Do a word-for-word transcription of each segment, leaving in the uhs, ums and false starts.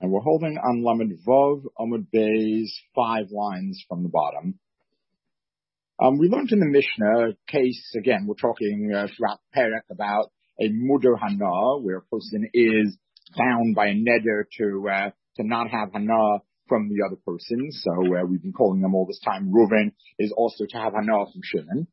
And we're holding on Lamed Vov Amud Beis, five lines from the bottom. Um, we learned in the Mishnah case, again, we're talking uh, throughout Perek about a Muder Hana, where a person is bound by a neder to uh, to not have Hana from the other person. So uh, we've been calling them all this time. Reuven is also to have Hana from Shimon.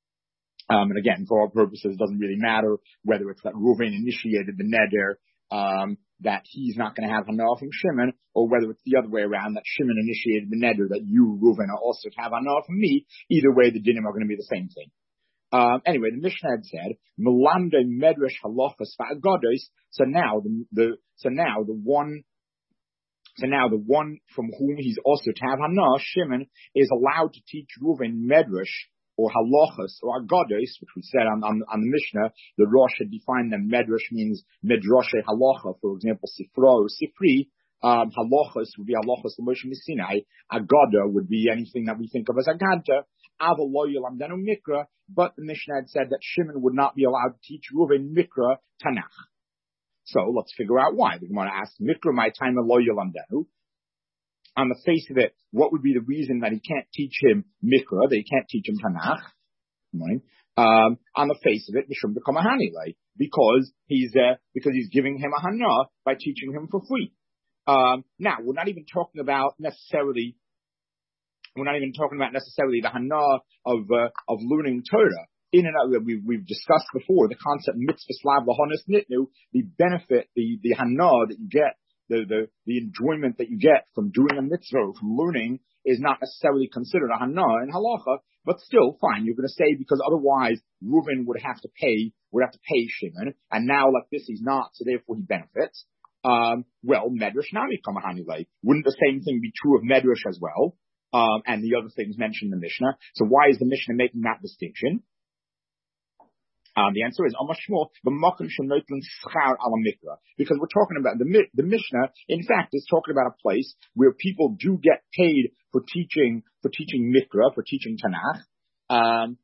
Um, and again, for all purposes, it doesn't really matter whether it's that Reuven initiated the neder, um, that he's not going to have Hana from Shimon, or whether it's the other way around, that Shimon initiated the neder, that you, Reuven, are also to have Hana from me. Either way, the dinim are going to be the same thing. Um, anyway, the Mishnah had said, Melande Medrash Halachas Va'agados. So now the, the, so now the one, so now the one from whom he's also to have Hana, Shimon, is allowed to teach Reuven Medrash, or halachas, or agados, which we said on, on, on the Mishnah. The Rosh had defined them. Medrash means medrashe halacha, for example, sifra or sifri. Um, halachas would be halachas l'Moshe Sinai. Agada would be anything that we think of as agada. Aval lo yolamdenu mikra, but the Mishnah had said that Shimon would not be allowed to teach Reuven mikra Tanakh. So let's figure out why. The Gemara asks, mikra my time lo yolamdenu. On the face of it, what would be the reason that he can't teach him Mikra, that he can't teach him Tanakh? Right? Um, on the face of it, Mishum become a Hanilei, because he's uh, because he's giving him a Hana by teaching him for free. Um, now, we're not even talking about necessarily, we're not even talking about necessarily the Hana of uh, of learning Torah. In and out, we, we've discussed before the concept mitzvah slav lahonis nitnu, the benefit, the the Hana that you get. The, the, the enjoyment that you get from doing a mitzvah, from learning, is not necessarily considered a hana in halacha, but still, fine, you're going to say, because otherwise Reuven would have to pay, would have to pay Shimon, and now like this he's not, so therefore he benefits. Um, well, Medrash nami kamahanilei. Wouldn't the same thing be true of Medrash as well? Um, and the other things mentioned in the Mishnah. So why is the Mishnah making that distinction? Um, the answer is Amashmol, the Makom Shenoitlan Schar ala Mikra. Because we're talking about the the Mishnah, in fact, is talking about a place where people do get paid for teaching for teaching Mikra, for teaching Tanakh. Um,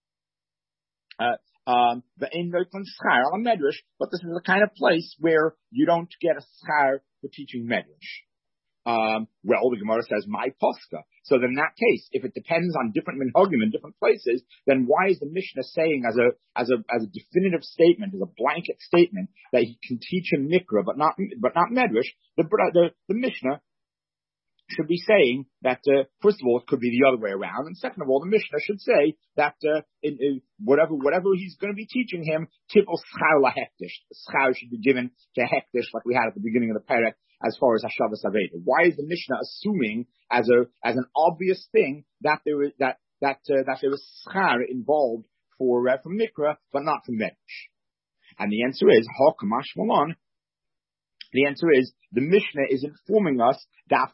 uh, um, the Ein Noitlan Schar ala Medrash, but this is the kind of place where you don't get a schar for teaching Medrash. Um, well, the Gemara says, my posca. So then in that case, if it depends on different minhagim in different places, then why is the Mishnah saying as a, as a, as a definitive statement, as a blanket statement, that he can teach him Mikra, but not, but not Medrash? The, the, the Mishnah should be saying that, uh, first of all, it could be the other way around, and second of all, the Mishnah should say that, uh, in, in whatever, whatever he's going to be teaching him, tipul schar lahektish. The schar should be given to hektish, like we had at the beginning of the Perek, as far as Hashavas Aveda. Why is the Mishnah assuming as a as an obvious thing that there is that that uh, that there is schar involved for uh, for Mikra, but not for Medrash? And the answer is Hakamash Malon. The answer is the Mishnah is informing us that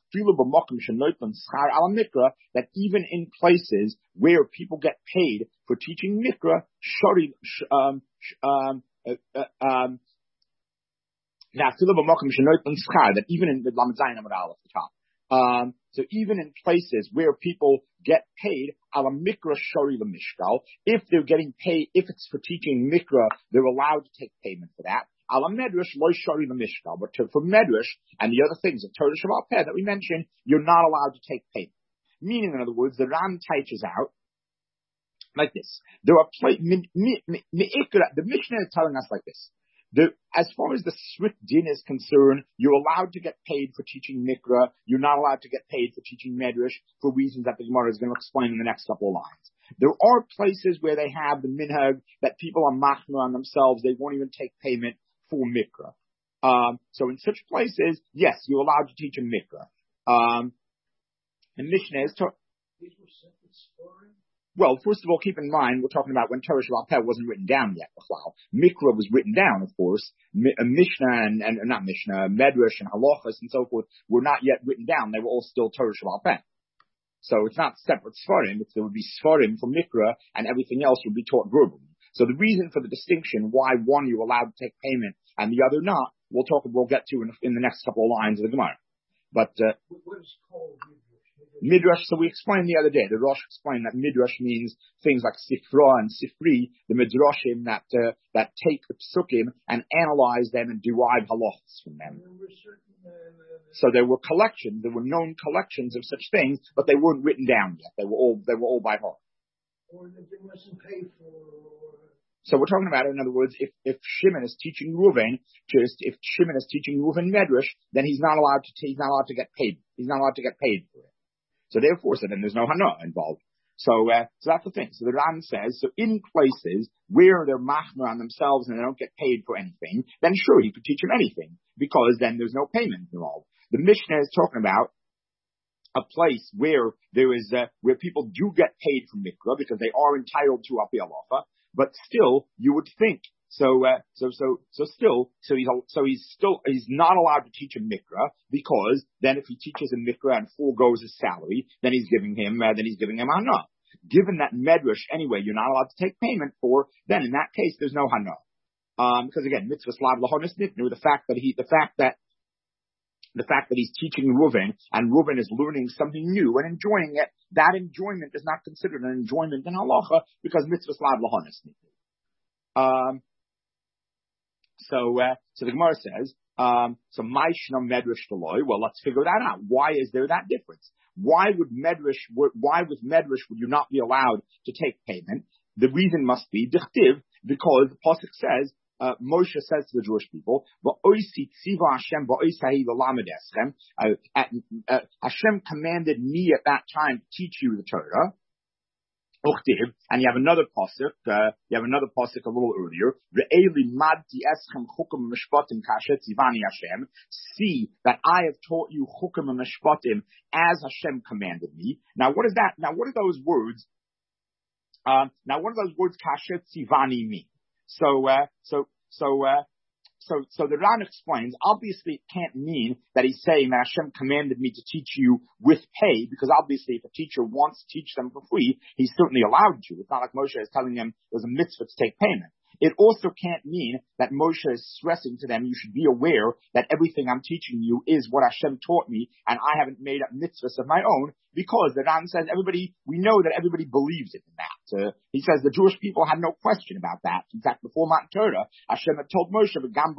that even in places where people get paid for teaching Mikra, shari um um uh, um. That even in the Lamed Zayin Amud Aleph at the top, um, so even in places where people get paid ala mikra shari l'mishkal, if they're getting paid, if it's for teaching mikra, they're allowed to take payment for that. Ala medrash lo shari l'mishkal, but to, for medrash and the other things, the Torah Shabbat Peh that we mentioned, you're not allowed to take payment. Meaning, in other words, the Ran teaches out like this. There are pla- mi, mi, mi, mi, the Mishnah is telling us like this. The, as far as the strict din is concerned, you're allowed to get paid for teaching Mikra. You're not allowed to get paid for teaching Medrash for reasons that the Gemara is going to explain in the next couple of lines. There are places where they have the minhag that people are machna on themselves. They won't even take payment for Mikra. Um, so in such places, yes, you're allowed to teach a Mikra. Um, the Mishnah is... To- These were separate stories? Well, first of all, keep in mind, we're talking about when Torah Shabbat Peh wasn't written down yet. Mikra was written down, of course. A Mishnah and, and, not Mishnah, Medrash and Halachas and so forth were not yet written down. They were all still Torah Shabbat Peh. So it's not separate Sfarim. It's, there would be Sfarim for Mikra and everything else would be taught verbally. So the reason for the distinction, why one you're allowed to take payment and the other not, we'll talk, we'll get to in, in the next couple of lines of the Gemara. But, uh, what is called Midrash? Midrash, so we explained the other day, the Rosh explained that Midrash means things like Sifra and Sifri, the Midrashim that, uh, that take the Psukim and analyze them and derive halachas from them. So there were collections, there were known collections of such things, but they weren't written down yet. They were all, they were all by heart. Or that they wasn't paid for. So we're talking about, in other words, if, if Shimon is teaching Reuven, just if Shimon is teaching Reuven Medrash, then he's not allowed to, he's not allowed to get paid. He's not allowed to get paid for it. So therefore, so then there's no hana involved. So, uh, so that's the thing. So the Ran says, so in places where they're machmer on themselves and they don't get paid for anything, then sure, he could teach them anything, because then there's no payment involved. The Mishnah is talking about a place where there is, uh, where people do get paid from mikra because they are entitled to api halacha, but still, you would think, so, uh, so, so, so still, so he's, so he's still, he's not allowed to teach a mikra, because then if he teaches a mikra and foregoes his salary, then he's giving him, uh, then he's giving him hana. Given that medrash, anyway, you're not allowed to take payment for, then in that case, there's no hana. Um, because again, mitzvah slav lahonis nitnu, the fact that he, the fact that, the fact that he's teaching Reuven, and Reuven is learning something new and enjoying it, that enjoyment is not considered an enjoyment in halacha, because mitzvah slav lahonis nitnu. Um, So, uh, so the Gemara says, um, so Maishna Medrash Deloy. Well, let's figure that out. Why is there that difference? Why would Medrash, why with Medrash would you not be allowed to take payment? The reason must be Dichtiv, because the Pasuk says, uh, Moshe says to the Jewish people, uh, Hashem commanded me at that time to teach you the Torah. And you have another pasuk. Uh, you have another pasuk a little earlier. See that I have taught you chukim and mishpatim as Hashem commanded me. Now, what is that? Now, what do those words? Uh, now, what do those words kashet tzivani mean? So, uh, so, so. Uh, So, so the Ran explains, obviously it can't mean that he's saying that Hashem commanded me to teach you with pay, because obviously if a teacher wants to teach them for free, he's certainly allowed to. It's not like Moshe is telling them there's a mitzvah to take payment. It also can't mean that Moshe is stressing to them, you should be aware that everything I'm teaching you is what Hashem taught me, and I haven't made up mitzvahs of my own, because the Ran says everybody, we know that everybody believes it in that. Uh, he says the Jewish people had no question about that. In fact, before Matan Torah, Hashem had told Moshe,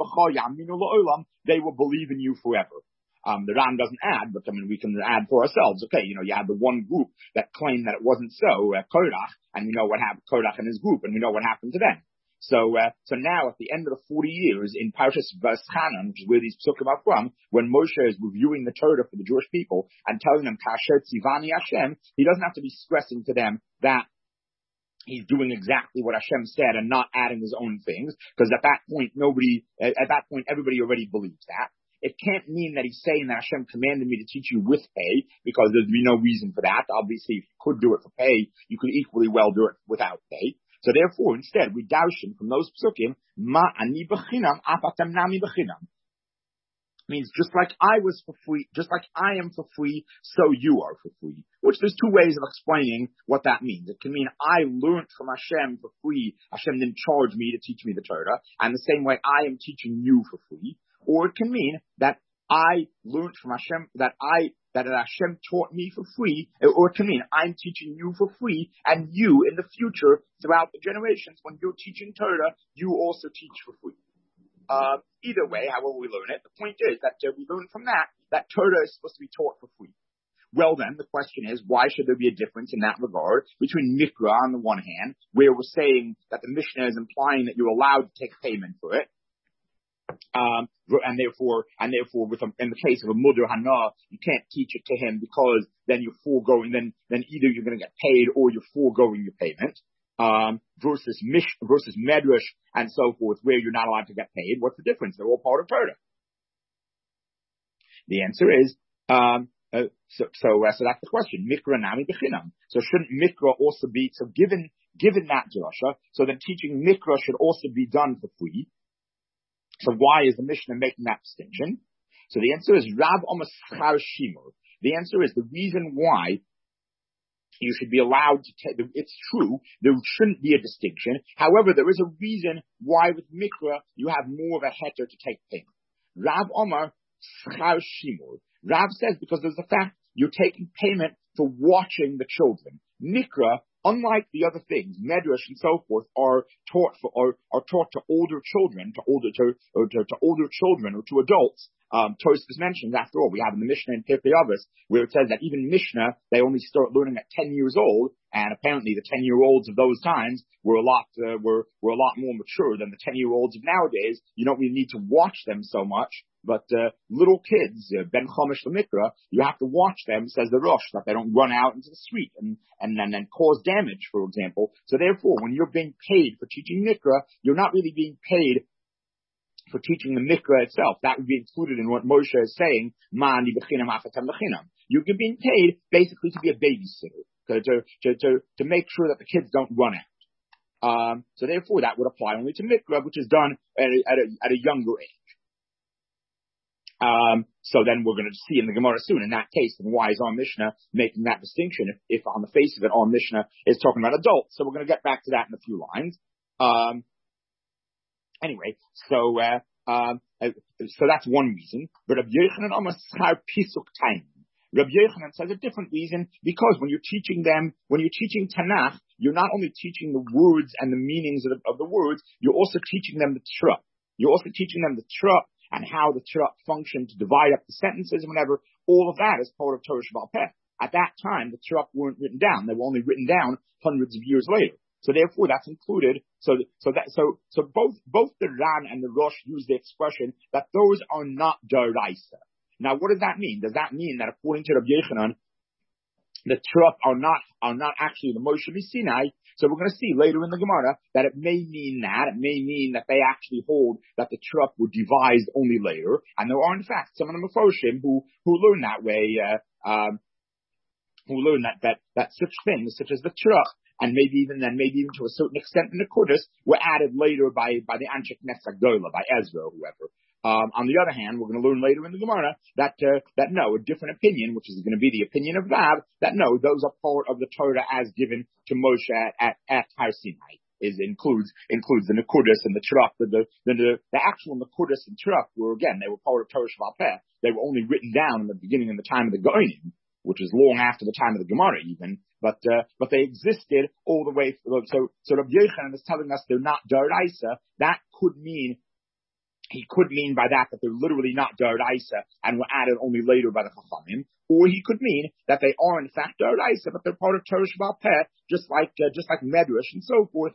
they will believe in you forever. Um, the Ran doesn't add, but I mean, we can add for ourselves. Okay, you know, you had the one group that claimed that it wasn't so, uh, Korach, and we know what happened, Korach and his group, and we know what happened to them. So, uh, so now at the end of the forty years in Parshas Vayeschanan, which is where these psukim are from, when Moshe is reviewing the Torah for the Jewish people and telling them Kasher Tzivani Hashem, he doesn't have to be stressing to them that he's doing exactly what Hashem said and not adding his own things, because at that point nobody, at that point everybody already believes that. It can't mean that he's saying that Hashem commanded me to teach you with pay, because there'd be no reason for that. Obviously, if you could do it for pay, you could equally well do it without pay. So therefore, instead, we darshan from those psukim, ma ani b'chinam, afatem nami b'chinam. Means just like I was for free, just like I am for free, so you are for free. Which there's two ways of explaining what that means. It can mean I learned from Hashem for free. Hashem didn't charge me to teach me the Torah. And the same way I am teaching you for free. Or it can mean that I learned from Hashem, that I, that Hashem taught me for free, or it can mean I'm teaching you for free, and you in the future, throughout the generations, when you're teaching Torah, you also teach for free. Uh, either way, however we learn it, the point is that uh, we learn from that, that Torah is supposed to be taught for free. Well then, the question is, why should there be a difference in that regard between Mikra on the one hand, where we're saying that the Mishnah is implying that you're allowed to take payment for it, Um, and therefore, and therefore, with a, in the case of a mudar hana, you can't teach it to him because then you're foregoing. Then, then either you're going to get paid or you're foregoing your payment. Um, versus mish, versus medrash and so forth, where you're not allowed to get paid. What's the difference? They're all part of Torah. The answer is, um, uh, so, so, uh, so that's the question. Mikra nami b'chinam. So shouldn't mikra also be so given given that drasha? So then teaching mikra should also be done for free. So why is the Mishnah making that distinction? So the answer is Rav Omer Schar Shimur. The answer is the reason why you should be allowed to take, it's true, there shouldn't be a distinction. However, there is a reason why with Mikra you have more of a heter to take payment. Rav Omer Schar Shimur. Rav says because there's the fact you're taking payment for watching the children. Nikra, unlike the other things, medrash and so forth, are taught for are, are taught to older children, to older to, or to, to older children or to adults. Um, Tosfos mentioned, after all, we have in the Mishnah in Pirkei Avos, where it says that even Mishnah, they only start learning at ten years old, and apparently the ten-year-olds of those times were a lot, uh, were, were a lot more mature than the ten-year-olds of nowadays. You don't really need to watch them so much, but, uh, little kids, uh, Ben Chomesh L'Mikra, you have to watch them, says the Rosh, that they don't run out into the street and, and, and, and cause damage, for example. So therefore, when you're being paid for teaching Mikra, you're not really being paid for teaching the Mikra itself. That would be included in what Moshe is saying, Ma'ani b'chinam afatam b'chinam. You're being paid basically to be a babysitter, to, to, to, to make sure that the kids don't run out. Um, so therefore that would apply only to Mikra, which is done at a, at a, at a younger age. Um, so then we're going to see in the Gemara soon, in that case, then why is our Mishnah making that distinction if, if on the face of it, our Mishnah is talking about adults? So we're going to get back to that in a few lines. Um, Anyway, so uh, um, uh, so that's one reason. But Rabbi Yochanan almost schar pisuk time. Rabbi Yochanan says a different reason, because when you're teaching them, when you're teaching Tanakh, you're not only teaching the words and the meanings of the, of the words, you're also teaching them the trup. You're also teaching them the trup and how the trup function to divide up the sentences and whatever. All of that is part of Torah Sheba'al Peh. At that time, the trup weren't written down; they were only written down hundreds of years later. So therefore, that's included. So, so that, so, so both, both the Ran and the Rosh use the expression that those are not Daraisa. Now, what does that mean? Does that mean that according to Rabbi Yochanan, the Trup are not, are not actually the Moshe Sinai? So we're going to see later in the Gemara that it may mean that, it may mean that they actually hold that the Trup were devised only later. And there are in fact some of the Mephoshim who, who learn that way, uh, um, who learn that, that, that such things, such as the Trup, and maybe even then, maybe even to a certain extent, the Nekudas were added later by, by the Anshe Knesset Agdola, by Ezra or whoever. Um, on the other hand, we're going to learn later in the Gemara that, uh, that no, a different opinion, which is going to be the opinion of Rav, that no, those are part of the Torah as given to Moshe at, at, at Har Sinai. Is includes, includes the Nekudas and the Truck, the, the, the, the actual Nekudas and Truck were, again, they were part of Torah Sheba'al Peh. They were only written down in the beginning in the time of the Goyim, which is long after the time of the Gemara even, but, uh, but they existed all the way, so, so Rabbi Yochanan is telling us they're not Daraisa. That could mean, he could mean by that that they're literally not Daraisa and were added only later by the Chachamim, or he could mean that they are in fact Daraisa, but they're part of Torah Sheba'al Peh, just like, uh, just like Medrash and so forth.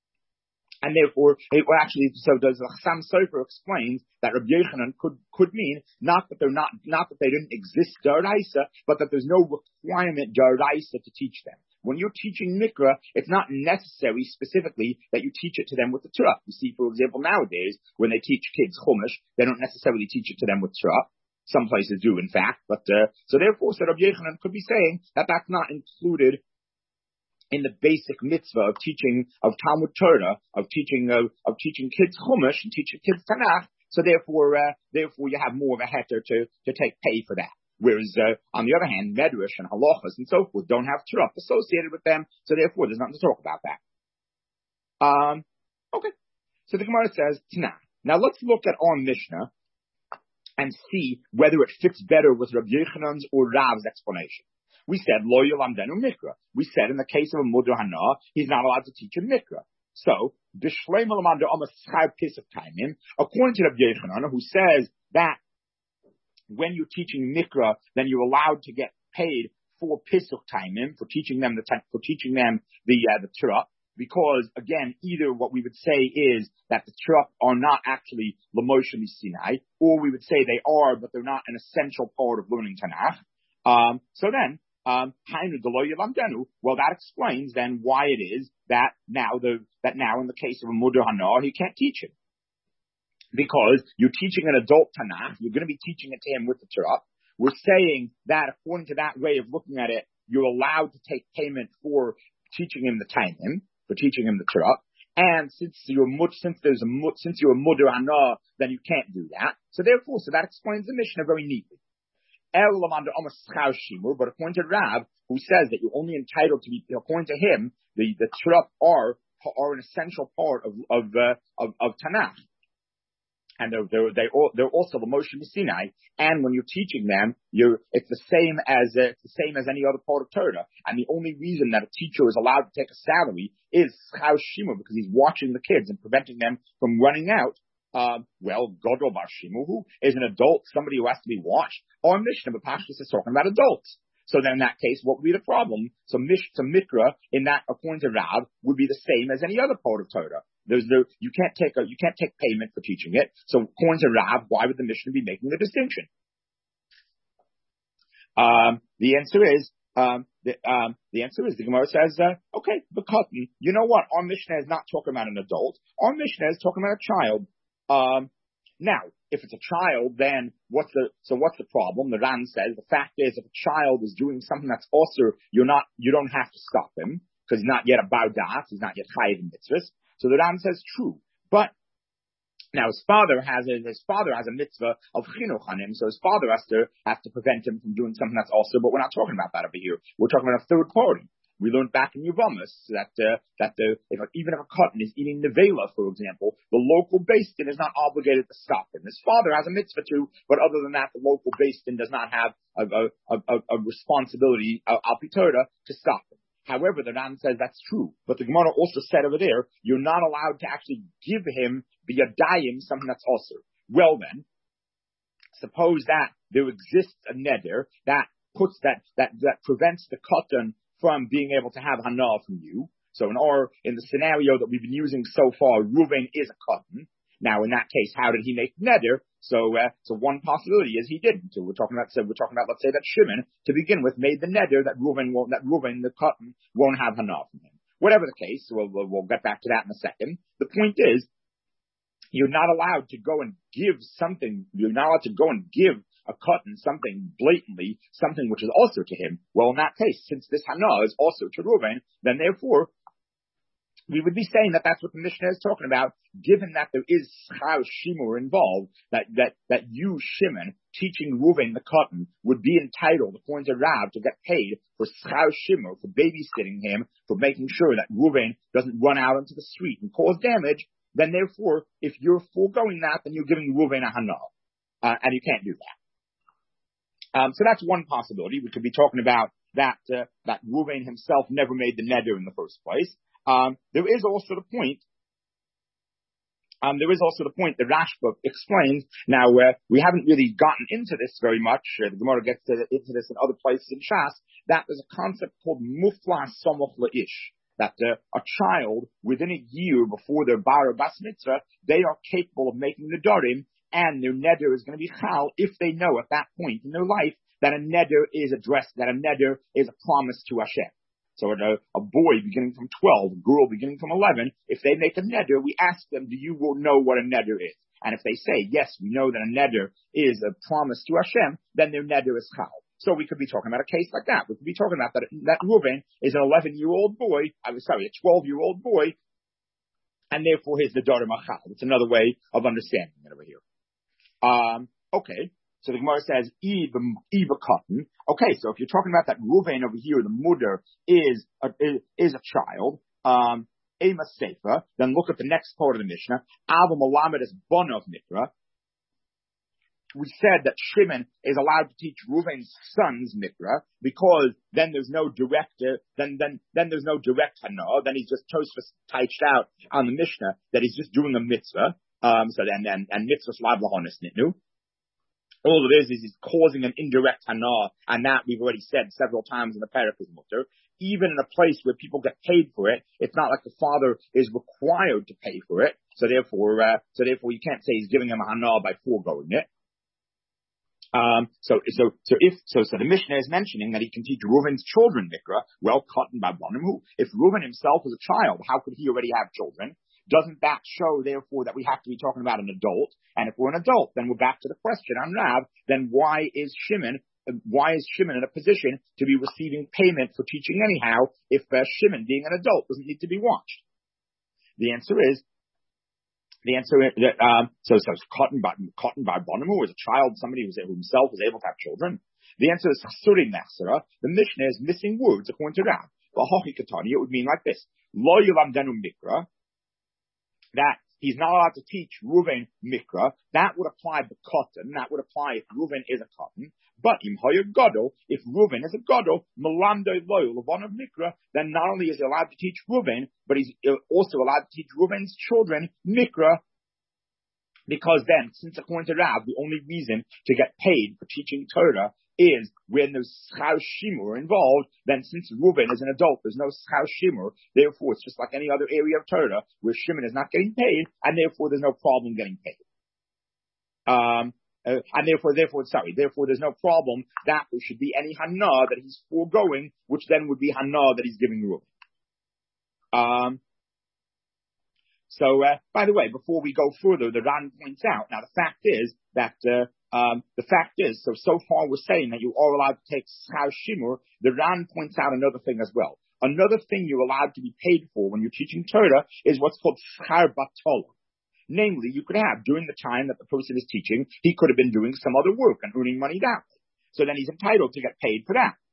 And therefore, it well, actually, so does the Chassam Sofer explains that Rabbi Yochanan could, could mean not that they're not, not that they didn't exist Daraisa, but that there's no requirement Daraisa to teach them. When you're teaching Mikra, it's not necessary specifically that you teach it to them with the Torah. You see, for example, nowadays, when they teach kids Chumash, they don't necessarily teach it to them with Torah. Some places do, in fact, but, uh, so therefore, so Rabbi Yochanan could be saying that that's not included in the basic mitzvah of teaching, of Talmud Torah, of teaching, of, of teaching kids Chumash and teaching kids Tanakh. So therefore, uh, therefore you have more of a heter to, to take pay for that. Whereas, uh, on the other hand, Medrash and Halachas and so forth don't have Torah associated with them. So therefore, there's nothing to talk about that. Um, okay. So the Gemara says, Tanakh. Now let's look at our Mishnah and see whether it fits better with Rabbi Yochanan's or Rav's explanation. We said, Lo Yolamdenu Mikra. We said in the case of a Mudar Hana, he's not allowed to teach a Mikra. So, B'Shleim Lamanda Almost Schar Pisuk Taimim, according to Rabbi Yochanan, who says that when you're teaching Mikra, then you're allowed to get paid for Pisuk Taimim, for teaching them the, for teaching them the, uh, the Torah. Because, again, either what we would say is that the Torah are not actually L'Moshe Sinai, or we would say they are, but they're not an essential part of learning Tanakh. Um, so then, um, well, that explains then why it is that now the, that now in the case of a Mudar Hana, he can't teach it. Because you're teaching an adult Tanakh, you're going to be teaching it to him with the Torah. We're saying that according to that way of looking at it, you're allowed to take payment for teaching him the Taimim, for teaching him the Torah. And since you're since there's a since you're a Mudar Hana, then you can't do that. So therefore, so that explains the Mishnah very neatly. But according to Rav, who says that you're only entitled to be, according to him, the the Torah are are an essential part of of uh, of, of Tanakh. and they're, they're, they all, they're also the Moshe Sinai. And when you're teaching them, you're, it's the same as, uh, it's the same as any other part of Torah. And the only reason that a teacher is allowed to take a salary is Schar Shima, because he's watching the kids and preventing them from running out. Um, well, Godol Bar Shimu, who is an adult, somebody who has to be watched. Or Mishnah, but Pashtus is talking about adults. So then in that case, what would be the problem? So Mish to Mikra in that, according to Rav, would be the same as any other part of Torah. There's no, you can't take a, you can't take payment for teaching it. So according to Rav, why would the Mishnah be making the distinction? Um, the answer is, um, the, um, the answer is the Gemara says, uh, okay, the cotton, you know what? Our Mishnah is not talking about an adult. Our Mishnah is talking about a child. Um, now, if it's a child, then what's the, so what's the problem? The Ran says the fact is if a child is doing something that's also, you're not, you don't have to stop him because he's not yet a baudas, he's not yet chayiv in mitzvahs. So the Ran says true. But now his father has a, his father has a mitzvah of chinuch on him, so his father has to, have to prevent him from doing something that's also, but we're not talking about that over here. We're talking about a third party. We learned back in Yevamos that uh, that the if, even if a cotton is eating nevela, for example, the local Beis Din is not obligated to stop him. His father has a mitzvah too, but other than that, the local Beis Din does not have a, a, a, a responsibility, uh, al pi Torah, to stop him. However, the Ran says that's true, but the Gemara also said over there, you're not allowed to actually give him biyadayim something that's also. Well then, suppose that there exists a neder that puts that that that prevents the cotton from being able to have hana from you. So in our, in the scenario that we've been using so far, Reuven is a cotton. Now in that case, how did he make neder? So, uh, so one possibility is he didn't. So we're talking about, so we're talking about, let's say that Shimon, to begin with, made the neder that Reuven won't, that Reuven, the cotton, won't have hana from him. Whatever the case, we'll, we'll, we'll get back to that in a second. The point is, you're not allowed to go and give something, you're not allowed to go and give a cotton something blatantly, something which is also to him. Well, in that case, since this hana is also to Reuven, then therefore, we would be saying that that's what the Mishnah is talking about, given that there is Schar Shimur involved, that, that, that you, Shimon, teaching Reuven the cotton, would be entitled, according to Rav, to get paid for Schar Shimur, for babysitting him, for making sure that Reuven doesn't run out into the street and cause damage. Then therefore, if you're foregoing that, then you're giving Reuven a hana. Uh, and you can't do that. Um, so that's one possibility. We could be talking about that, uh, that Reuven himself never made the neder in the first place. Um, there is also the point, um, there is also the point that Rashba explains. Now, uh, we haven't really gotten into this very much. Uh, the Gemara gets to, into this in other places in Shas, that there's a concept called mufla samoch la'ish. That uh, a child, within a year before their bar or bas mitzvah, they are capable of making the darim, and their neder is going to be chal if they know at that point in their life that a neder is addressed, that a neder is a promise to Hashem. So a, a boy beginning from twelve, a girl beginning from eleven, if they make a neder, we ask them, do you know what a neder is? And if they say, yes, we know that a neder is a promise to Hashem, then their neder is chal. So we could be talking about a case like that. We could be talking about that, that Reuven is an eleven-year-old boy, I was sorry, a twelve-year-old boy, and therefore he's the daughter machal. It's another way of understanding it over here. Um, okay, so the Gemara says, Eva cotton. Okay, so if you're talking about that Reuven over here, the mother is a, is, is a child, um, Ema Sefer, then look at the next part of the Mishnah, Ava Malamed is bon of Mikra. We said that Shimon is allowed to teach Reuven's sons Mikra, because then there's no direct, uh, then, then, then there's no direct hana, then he's just Tosfos touched out on the Mishnah that he's just doing a mitzvah. Um, so then, and, and mitzvah slav lahonis nitnu. All it is is he's causing an indirect hana, and that we've already said several times in the parak is mutter. Even in a place where people get paid for it, it's not like the father is required to pay for it. So therefore, uh, so therefore you can't say he's giving him a hana by foregoing it. Um, so, so, so if, so, so the Mishnah is mentioning that he can teach Reuven's children Mikra, well, cotton by Bonim, who, if Reuven himself was a child, how could he already have children? Doesn't that show, therefore, that we have to be talking about an adult? And if we're an adult, then we're back to the question on Rav, then why is Shimon, why is Shimon in a position to be receiving payment for teaching anyhow, if uh, Shimon, being an adult, doesn't need to be watched? The answer is, The answer is that, um, so, so cotton by, cotton by Bonamu is a child, somebody who himself was able to have children. The answer is Chasuri Nechsara. The Mishnah is missing words according to Rav. But Hochi Katani, it would mean like this. Lo Yulamdenu Mikra, that he's not allowed to teach Reuven Mikra. That would apply to Cotton. That would apply if Reuven is a Cotton. But im hoyer Gadol, if Reuven is a Gadol, Melamdo loyal of one of Mikra, then not only is he allowed to teach Reuven, but he's also allowed to teach Reuven's children Mikra. Because then, since according to Rav, the only reason to get paid for teaching Torah is when there's schar shimur involved, then since Reuven is an adult, there's no schar shimur, therefore it's just like any other area of Torah where Shimon is not getting paid, and therefore there's no problem getting paid. Um, uh, and therefore, therefore, sorry, therefore there's no problem that there should be any hana that he's foregoing, which then would be hana that he's giving Reuven. Um, So, uh, by the way, before we go further, the Ran points out, now the fact is that, uh, um, the fact is, so, so far we're saying that you are allowed to take schar shimur. The Ran points out another thing as well. Another thing you're allowed to be paid for when you're teaching Torah is what's called schar batola. Namely, you could have, during the time that the person is teaching, he could have been doing some other work and earning money that way. So then he's entitled to get paid for that.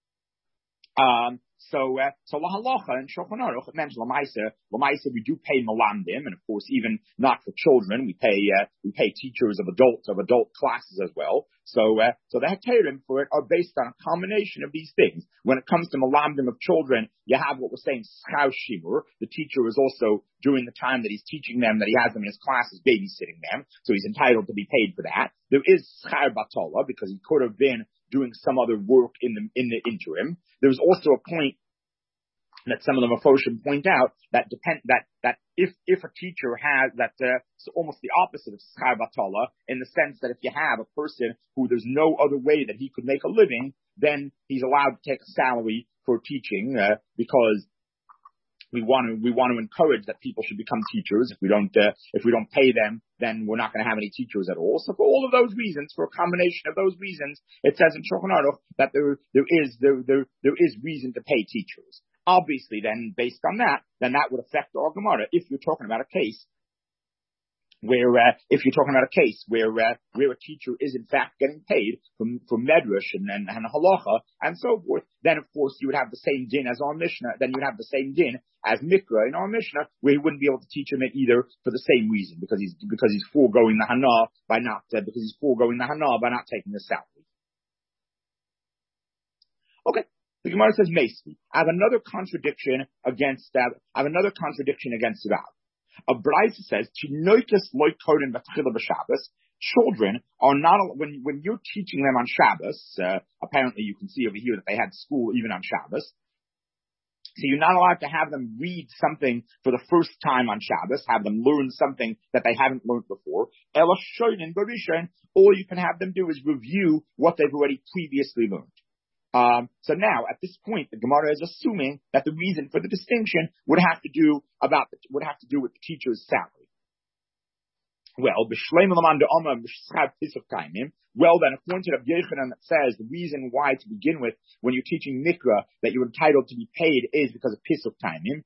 Um, So, uh, so lahalacha and Shulchan Aruch, it mentions lamaisa. Lamaisa, we do pay malamdim, and of course, even not for children, we pay uh, we pay teachers of adult of adult classes as well. So, uh, so the heterim for it are based on a combination of these things. When it comes to malamdim of children, you have what we're saying schar shimur. The teacher is also during the time that he's teaching them, that he has them in his classes, babysitting them, so he's entitled to be paid for that. There is schar batola because he could have been doing some other work in the in the interim. There's also a point that some of the Mephoshim point out that depend that that if if a teacher has that uh, it's almost the opposite of schar batola, in the sense that if you have a person who there's no other way that he could make a living, then he's allowed to take a salary for teaching uh, because we want to we want to encourage that people should become teachers. If we don't uh, if we don't pay them, then we're not going to have any teachers at all. So for all of those reasons, for a combination of those reasons, it says in Shulchan Aruch that there there is there there there is reason to pay teachers. Obviously, then based on that, then that would affect our Gemara if you're talking about a case where uh, if you're talking about a case where uh, where a teacher is in fact getting paid from from medrash and, and and halacha and so forth, then of course you would have the same din as our Mishnah. Then you would have the same din as Mikra in our Mishnah, where he wouldn't be able to teach him it either for the same reason, because he's because he's foregoing the hana by not uh, because he's foregoing the hana by not taking the salary. Okay. The Gemara says, Meisvi. I have another contradiction against that. I have another contradiction against Rav. A Braisa says, Chinoikus loy koden b'tchila b'Shabbos. Children are not, when, when you're teaching them on Shabbos, uh, apparently you can see over here that they had school even on Shabbos. So you're not allowed to have them read something for the first time on Shabbos, have them learn something that they haven't learned before. Ela shoyin b'rishon, all you can have them do is review what they've already previously learned. Um, so now, at this point, the Gemara is assuming that the reason for the distinction would have to do about the, would have to do with the teacher's salary. Well, well then, according to Rabbi Yochanan, that says the reason why, to begin with, when you're teaching Mikra, that you're entitled to be paid is because of Pisuk Taimim.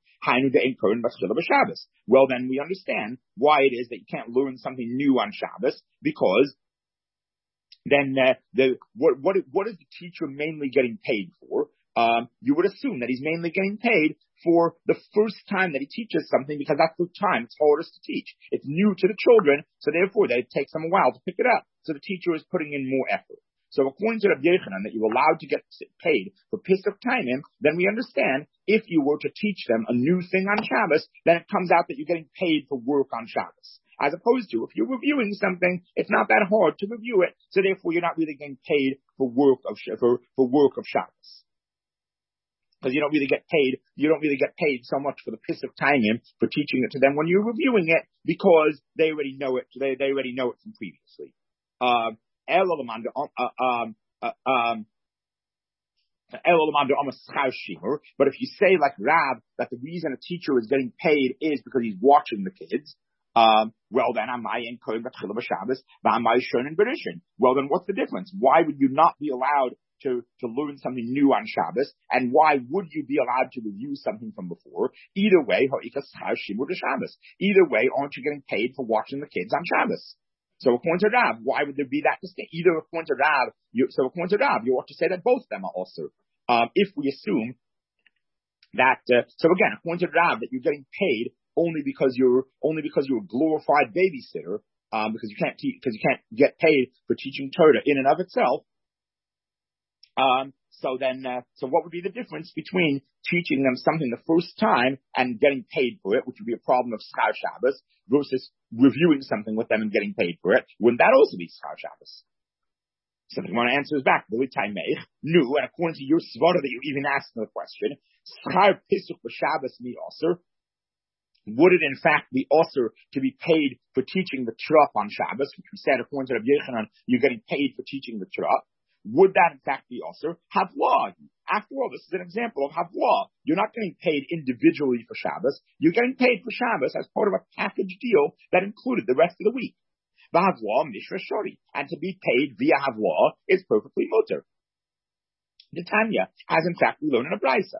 Well then, we understand why it is that you can't learn something new on Shabbos, because then uh, the what what what is the teacher mainly getting paid for? Um, you would assume that he's mainly getting paid for the first time that he teaches something, because that's the time it's hardest to teach. It's new to the children, so therefore it takes them a while to pick it up. So the teacher is putting in more effort. So according to Rabbi Yochanan, that you're allowed to get paid for Pesach Taimim, then we understand if you were to teach them a new thing on Shabbos, then it comes out that you're getting paid for work on Shabbos. As opposed to, if you're reviewing something, it's not that hard to review it, so therefore you're not really getting paid for work of for, for work of Shabbos. Because you don't really get paid, you don't really get paid so much for the Pesach Taimim for teaching it to them when you're reviewing it, because they already know it, they, they already know it from previously. Um, um, um, but if you say like Rav, that the reason a teacher is getting paid is because he's watching the kids, Um, well then, well then, what's the difference? Why would you not be allowed to, to learn something new on Shabbos? And why would you be allowed to review something from before? Either way, either way, aren't you getting paid for watching the kids on Shabbos? So according to Rav, why would there be that distinction? Either according to Rav, you, so according to Rav, you ought to say that both of them are also. Um, if we assume that, uh, so again, according to Rav, that you're getting paid only because you're only because you're a glorified babysitter, um, because you can't teach because you can't get paid for teaching Torah in and of itself. Um, so then, uh, so what would be the difference between teaching them something the first time and getting paid for it, which would be a problem of Schar Shabbos, versus reviewing something with them and getting paid for it? Wouldn't that also be Schar Shabbos? So the Gemara answers back, no, and according to your svara that you even asked the question, Schar Pisuk b'Shabbos mi Osir, would it in fact be Osir to be paid for teaching the Torah on Shabbos, which we said according to Rabbi Yochanan, you're getting paid for teaching the Torah? Would that in fact be Osir? Havlah. After all, this is an example of Havlah. You're not getting paid individually for Shabbos. You're getting paid for Shabbos as part of a package deal that included the rest of the week. Havlah mishra shori. And to be paid via Havlah is perfectly mutter. The Tanya, as in fact we learn in a Braisa.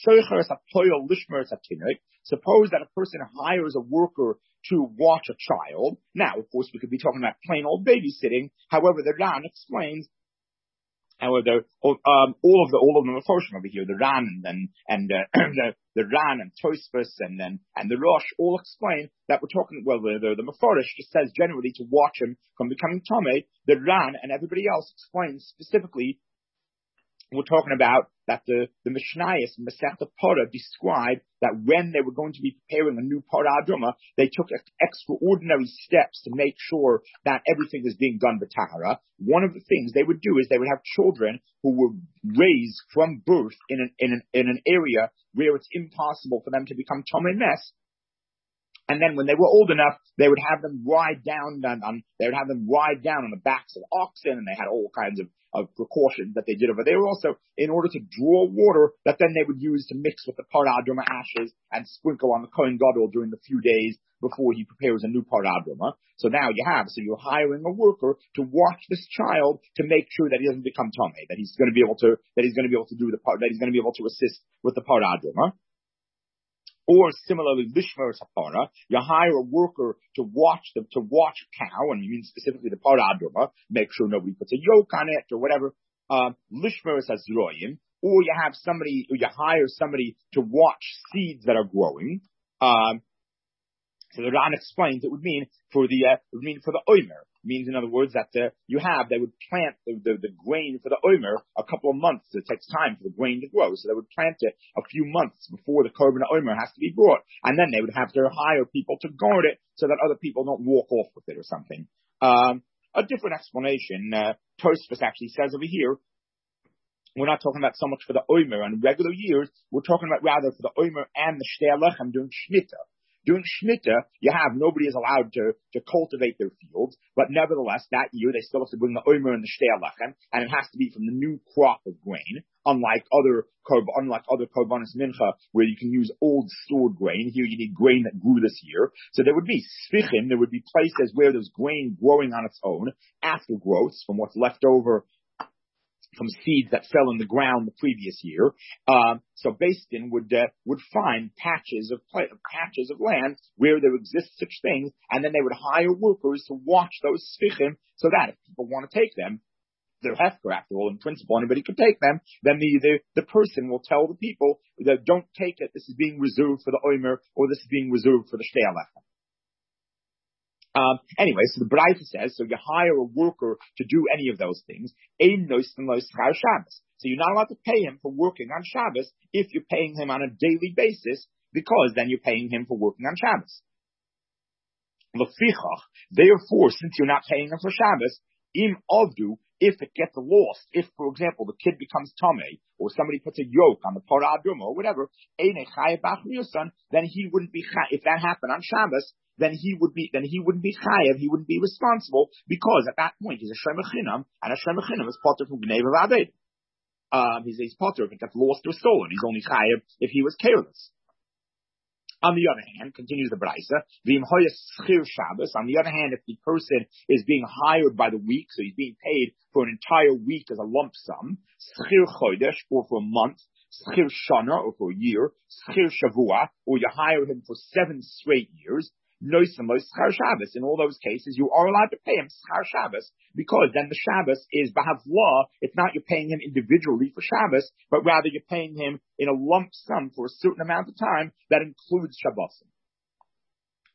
Suppose that a person hires a worker to watch a child. Now, of course, we could be talking about plain old babysitting. However, the Ran explains However, um, all of the all of them are Mephoshim over here. The Ran and and uh, the, the Ran and Tosfos and then and the Rosh all explain that we're talking. Well, the the, the Mephorish just says generally to watch him from becoming Tomei. The Ran and everybody else explains specifically. We're talking about that the, the Mishnayos and Masechta Parah describe that when they were going to be preparing a new Parah Aduma, they took extraordinary steps to make sure that everything is being done b'tahara. One of the things they would do is they would have children who were raised from birth in an, in an, in an area where it's impossible for them to become Tomei Mes. And then when they were old enough, they would have them ride down on, on they would have them ride down on the backs of oxen, and they had all kinds of, of precautions that they did over there also in order to draw water that then they would use to mix with the Parah Aduma ashes and sprinkle on the Kohen Gadol during the few days before he prepares a new Parah Aduma. So now you have, so you're hiring a worker to watch this child to make sure that he doesn't become Tomei, that he's going to be able to, that he's going to be able to do the part, that he's going to be able to assist with the Parah Aduma. Or similarly, lishmer sapara, you hire a worker to watch the to watch a cow, and you mean specifically the Parah Aduma, make sure nobody puts a yoke on it or whatever. Lishmer sazroyim, or you have somebody, or you hire somebody to watch seeds that are growing. Um, so the Ran explains it would mean for the uh, it would mean for the oimer. Means, in other words, that uh, you have, they would plant the, the, the grain for the omer a couple of months. It takes time for the grain to grow. So they would plant it a few months before the korban omer has to be brought. And then they would have to hire people to guard it so that other people don't walk off with it or something. Um, a different explanation, uh, Tosfos actually says over here, we're not talking about so much for the omer on regular years. We're talking about rather for the omer and the shtei lechem during Shemitah. During Shemitah, you have, nobody is allowed to, to cultivate their fields, but nevertheless, that year, they still have to bring the omer and the shtei lechem, and it has to be from the new crop of grain, unlike other, unlike other korbanos mincha, where you can use old stored grain. Here you need grain that grew this year. So there would be sfichim, there would be places where there's grain growing on its own, aftergrowths from what's left over from seeds that fell in the ground the previous year. Um, so Beis Din would uh, would find patches of pla- patches of land where there exist such things, and then they would hire workers to watch those sfichim, so that if people want to take them, they're hefker after all. In principle, anybody could take them. Then the, the the person will tell the people that don't take it. This is being reserved for the omer, or this is being reserved for the shtei lechem. Um, anyway, so the Braisa says, so you hire a worker to do any of those things. Ein noisten lo schar Shabbos. So you're not allowed to pay him for working on Shabbos if you're paying him on a daily basis, because then you're paying him for working on Shabbos. Lefichach, therefore, since you're not paying him for Shabbos, im avdu, if it gets lost, if, for example, the kid becomes Tomei, or somebody puts a yoke on the Parah Aduma, or whatever, then he wouldn't be, if that happened on Shabbos, then he would be, then he wouldn't be chayav, he wouldn't be responsible, because at that point he's a shrei mechinam, and a shrei mechinam is potter from gneva v'aved. Um, he's, he's potter if it gets lost or stolen. He's only chayav if he was careless. On the other hand, continues the Braisa, v'im hoya schir Shabbos. On the other hand, if the person is being hired by the week, so he's being paid for an entire week as a lump sum, schir chodesh, or for a month, schir shana, or for a year, schir shavua, or you hire him for seven straight years, noisem lo schar Shabbos. In all those cases, you are allowed to pay him schar Shabbos, because then the Shabbos is b'havla. It's not you're paying him individually for Shabbos, but rather you're paying him in a lump sum for a certain amount of time that includes Shabbosim.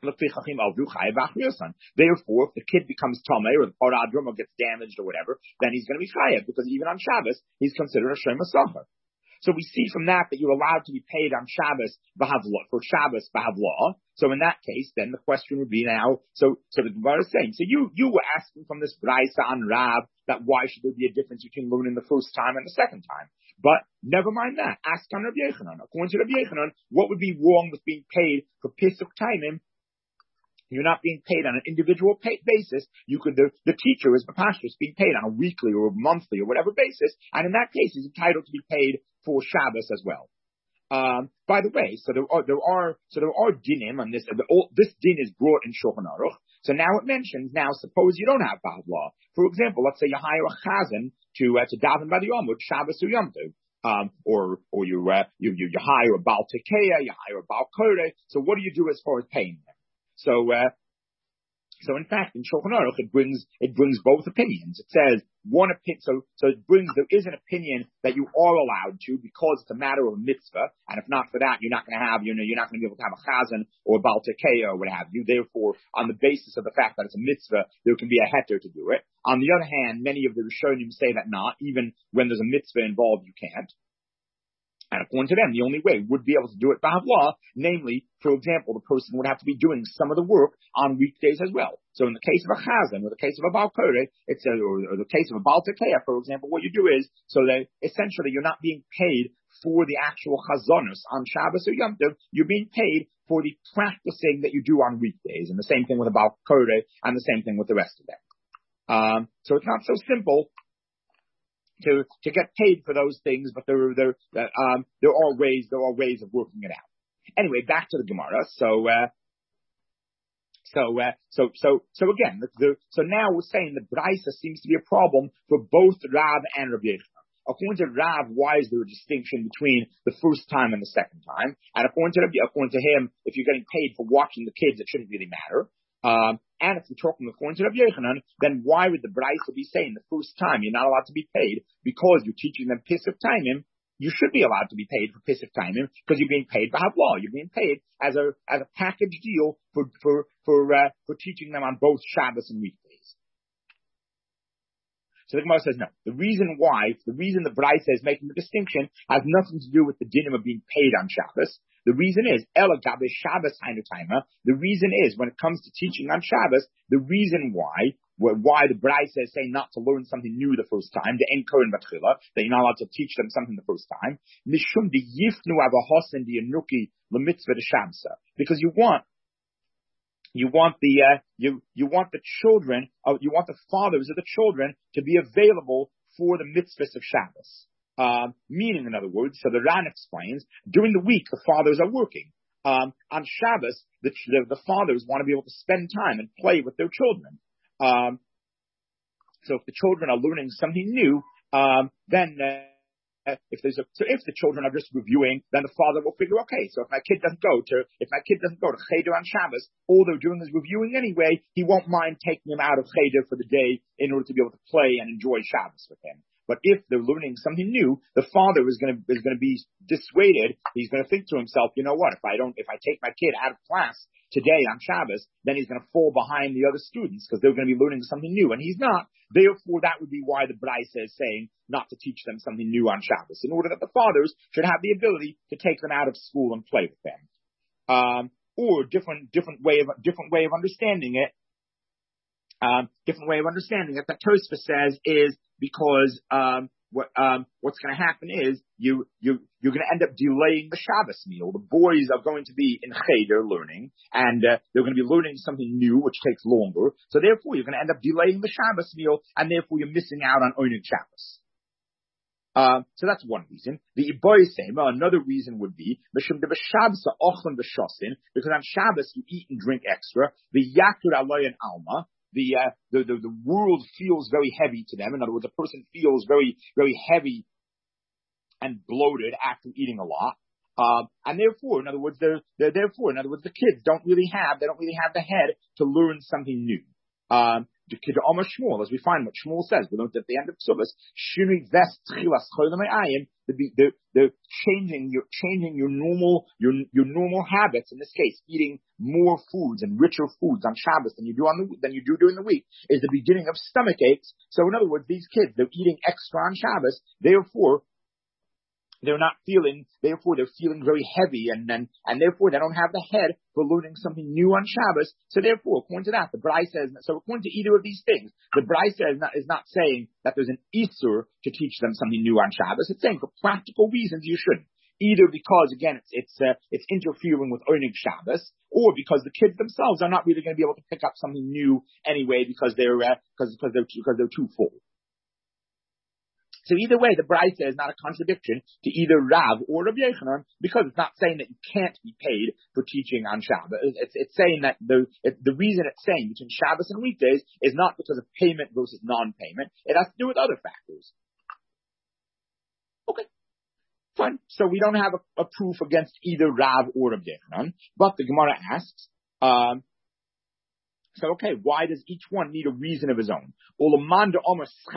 Therefore, if the kid becomes tamei or the paradrum gets damaged or whatever, then he's going to be chayav, because even on Shabbos, he's considered a shema sacher. So we see from that that you're allowed to be paid on Shabbos b'havla, for Shabbos b'havla. So in that case, then the question would be now, so, so the Gemara is saying, so you, you were asking from this Braisa on Rav that why should there be a difference between learning the first time and the second time? But never mind that. Ask on Rabbi Yechanan. According to Rabbi Yechanan, what would be wrong with being paid for Pesach timing? You're not being paid on an individual pay basis. You could, the, the teacher is Bapashtus being paid on a weekly or a monthly or whatever basis. And in that case, he's entitled to be paid for Shabbos as well. Um, by the way, so there are, there are, so there are dinim on this, the, all, this din is brought in Shulchan Aruch. So now it mentions, now suppose you don't have Bahadlah. For example, let's say you hire a chazan to, uh, to daven by the Yomut, Shabbos or Yom Tov. Um, or, or you, uh, you, you, you hire a Baal Tekeya, you hire a Baal Koreh. So what do you do as far as paying them? So, uh, so in fact, in Shulchan Aruch, it brings, it brings both opinions. It says one opinion, so, so it brings, there is an opinion that you are allowed to because it's a matter of a mitzvah. And if not for that, you're not going to have, you know, you're not going to be able to have a chazan or a Baal Tekeya or what have you. Therefore, on the basis of the fact that it's a mitzvah, there can be a heter to do it. On the other hand, many of the Rishonim say that not, even when there's a mitzvah involved, you can't. And according to them, the only way would be able to do it b'havla, namely, for example, the person would have to be doing some of the work on weekdays as well. So in the case of a chazan, or the case of a Baal Koreh, it's a, or, or the case of a Baal Tekeya, for example, what you do is, so that essentially you're not being paid for the actual chazanus on Shabbos or Yom Tov, you're being paid for the practicing that you do on weekdays, and the same thing with a Baal Koreh, and the same thing with the rest of them. Um, so it's not so simple to, to get paid for those things, but there, there, um, there are ways, there are ways of working it out. Anyway, back to the Gemara. So, uh, so, uh, so, so, so again, the, the, so now we're saying the Braisa seems to be a problem for both Rav and Rabbi Yechanan. According to Rav, why is there a distinction between the first time and the second time? And according to Rabbi, according to him, if you're getting paid for watching the kids, it shouldn't really matter. Um, and if you're talking according to Rabbi Yechanan, then why would the Braisa be saying the first time you're not allowed to be paid because you're teaching them Pesach timing? You should be allowed to be paid for Pesach timing because you're being paid by Havlah. You're being paid as a as a package deal for for for uh, for teaching them on both Shabbos and weekdays. So the Gemara says no. The reason why, the reason the Braisa is making the distinction has nothing to do with the dinim of being paid on Shabbos. The reason is, Ela Gabe Shabbos Hainu. The reason is, when it comes to teaching on Shabbos, the reason why, why the Braisa is saying not to learn something new the first time, the En Kohen Batchila, that you're not allowed to teach them something the first time, Mishum de Yifnu Avahosen de Yanuki Lemitzvah de Shamsa. Because you want, you want the, uh, you, you want the children, uh, you want the fathers of the children to be available for the mitzvahs of Shabbos. Um, meaning, in other words, so the Ran explains, during the week, the fathers are working. Um, on Shabbos, the, the, the fathers want to be able to spend time and play with their children. Um, so if the children are learning something new, um, then, uh, if there's a, so if the children are just reviewing, then the father will figure, okay, so if my kid doesn't go to, if my kid doesn't go to Cheder on Shabbos, all they're doing is reviewing anyway, he won't mind taking him out of Cheder for the day in order to be able to play and enjoy Shabbos with him. But if they're learning something new, the father is going to is going to be dissuaded. He's going to think to himself, you know what? If I don't, if I take my kid out of class today on Shabbos, then he's going to fall behind the other students because they're going to be learning something new, and he's not. Therefore, that would be why the Braisa is saying not to teach them something new on Shabbos, in order that the fathers should have the ability to take them out of school and play with them. Um, or different different way of different way of understanding it. Um, different way of understanding it that Tosfos says is because um, what um, what's going to happen is you you you're going to end up delaying the Shabbos meal. The boys are going to be in Cheder learning, and uh, they're going to be learning something new, which takes longer. So therefore, you're going to end up delaying the Shabbos meal, and therefore you're missing out on Onig Shabbos. Um, so that's one reason. The Iboy Sema, another reason would be because on Shabbos you eat and drink extra. The Yakur Aloy and Alma. The, uh, the, the, the world feels very heavy to them. In other words, a person feels very, very heavy and bloated after eating a lot. Um, and therefore, in other words, they're, they're, therefore, in other words, the kids don't really have, they don't really have the head to learn something new. Um, The Kid Omar Shmuel, as we find what Shmuel says, we learned at the end of Ksubas, Shiri Vest Chilas Cholamei the the the changing your changing your normal your your normal habits, in this case, eating more foods and richer foods on Shabbos than you do on the than you do during the week, is the beginning of stomach aches. So in other words, these kids, they're eating extra on Shabbos, therefore they're not feeling, therefore they're feeling very heavy, and and, and therefore they don't have the head for learning something new on Shabbos. So therefore, according to that, the Brai says, so according to either of these things, the Brai says is not, is not saying that there's an Isur to teach them something new on Shabbos. It's saying for practical reasons you shouldn't. Either because, again, it's it's uh, it's interfering with earning Shabbos, or because the kids themselves are not really going to be able to pick up something new anyway because they're uh, because because they're because they're too full. So either way, the Braisa is not a contradiction to either Rav or Rabbi Yochanan, because it's not saying that you can't be paid for teaching on Shabbos. It's, it's saying that the it, the reason it's saying between Shabbos and weekdays is not because of payment versus non-payment. It has to do with other factors. Okay, fine. So we don't have a, a proof against either Rav or Rabbi Yochanan, but the Gemara asks, um, so, okay, why does each one need a reason of his own? According to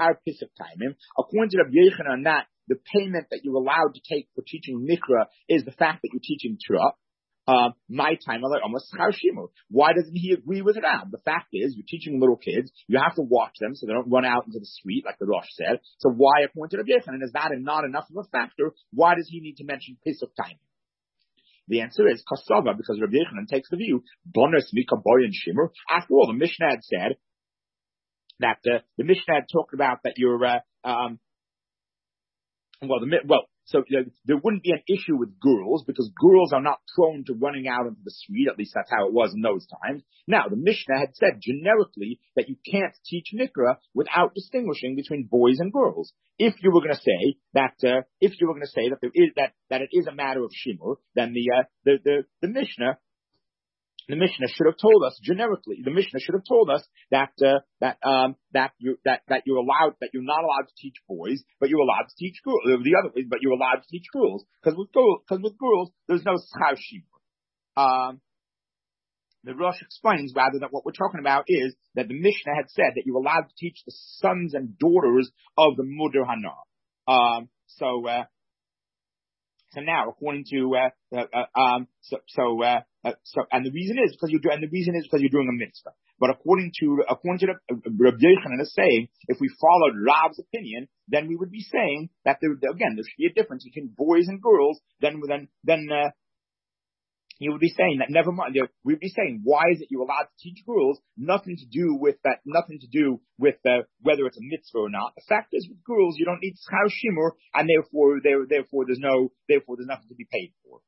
Rabbi Yochanan, that the payment that you're allowed to take for teaching Mikra is the fact that you're teaching Torah. Uh, my time, almost schar shimur. Why doesn't he agree with Rab? The fact is, you're teaching little kids, you have to watch them so they don't run out into the street, like the Rosh said. So why, according to Rabbi Yochanan, is that not enough of a factor? Why does he need to mention Pesach time? The answer is Kasava, because Rabbi Yochanan takes the view, Bonus Mika Boy and Shimmer. After all, the Mishnah had said that uh, the Mishnah had talked about that you're, uh, um, well, the well, so you know, there wouldn't be an issue with girls because girls are not prone to running out into the street. At least that's how it was in those times. Now, the Mishnah had said generically that you can't teach Mikra without distinguishing between boys and girls. If you were going to say that, uh, if you were going to say that there is that that it is a matter of shimur, then the uh, the the the Mishnah. The Mishnah should have told us generically. The Mishnah should have told us that uh, that um, that you that that you're allowed that you're not allowed to teach boys, but you're allowed to teach girls. The other way, but you're allowed to teach girls because with girls, because with girls, there's no schar shimur. Um, the Rosh explains rather that what we're talking about is that the Mishnah had said that you're allowed to teach the sons and daughters of the Mudar Hana. Um, so. Uh, So now, according to uh, uh, uh, um, so so uh, uh, so, and the reason is because you do, and the reason is because you're doing a mitzvah. But according to according to the, uh, Rabbi Yochanan is saying, if we followed Rav's opinion, then we would be saying that there again there should be a difference between boys and girls. Then then then uh, you would be saying that never mind. We'd be saying why is it you're allowed to teach girls? Nothing to do with that. Nothing to do with uh, whether it's a mitzvah or not. The fact is, with girls, you don't need schar shimur, and therefore, there, therefore, there's no, therefore, there's nothing to be paid for.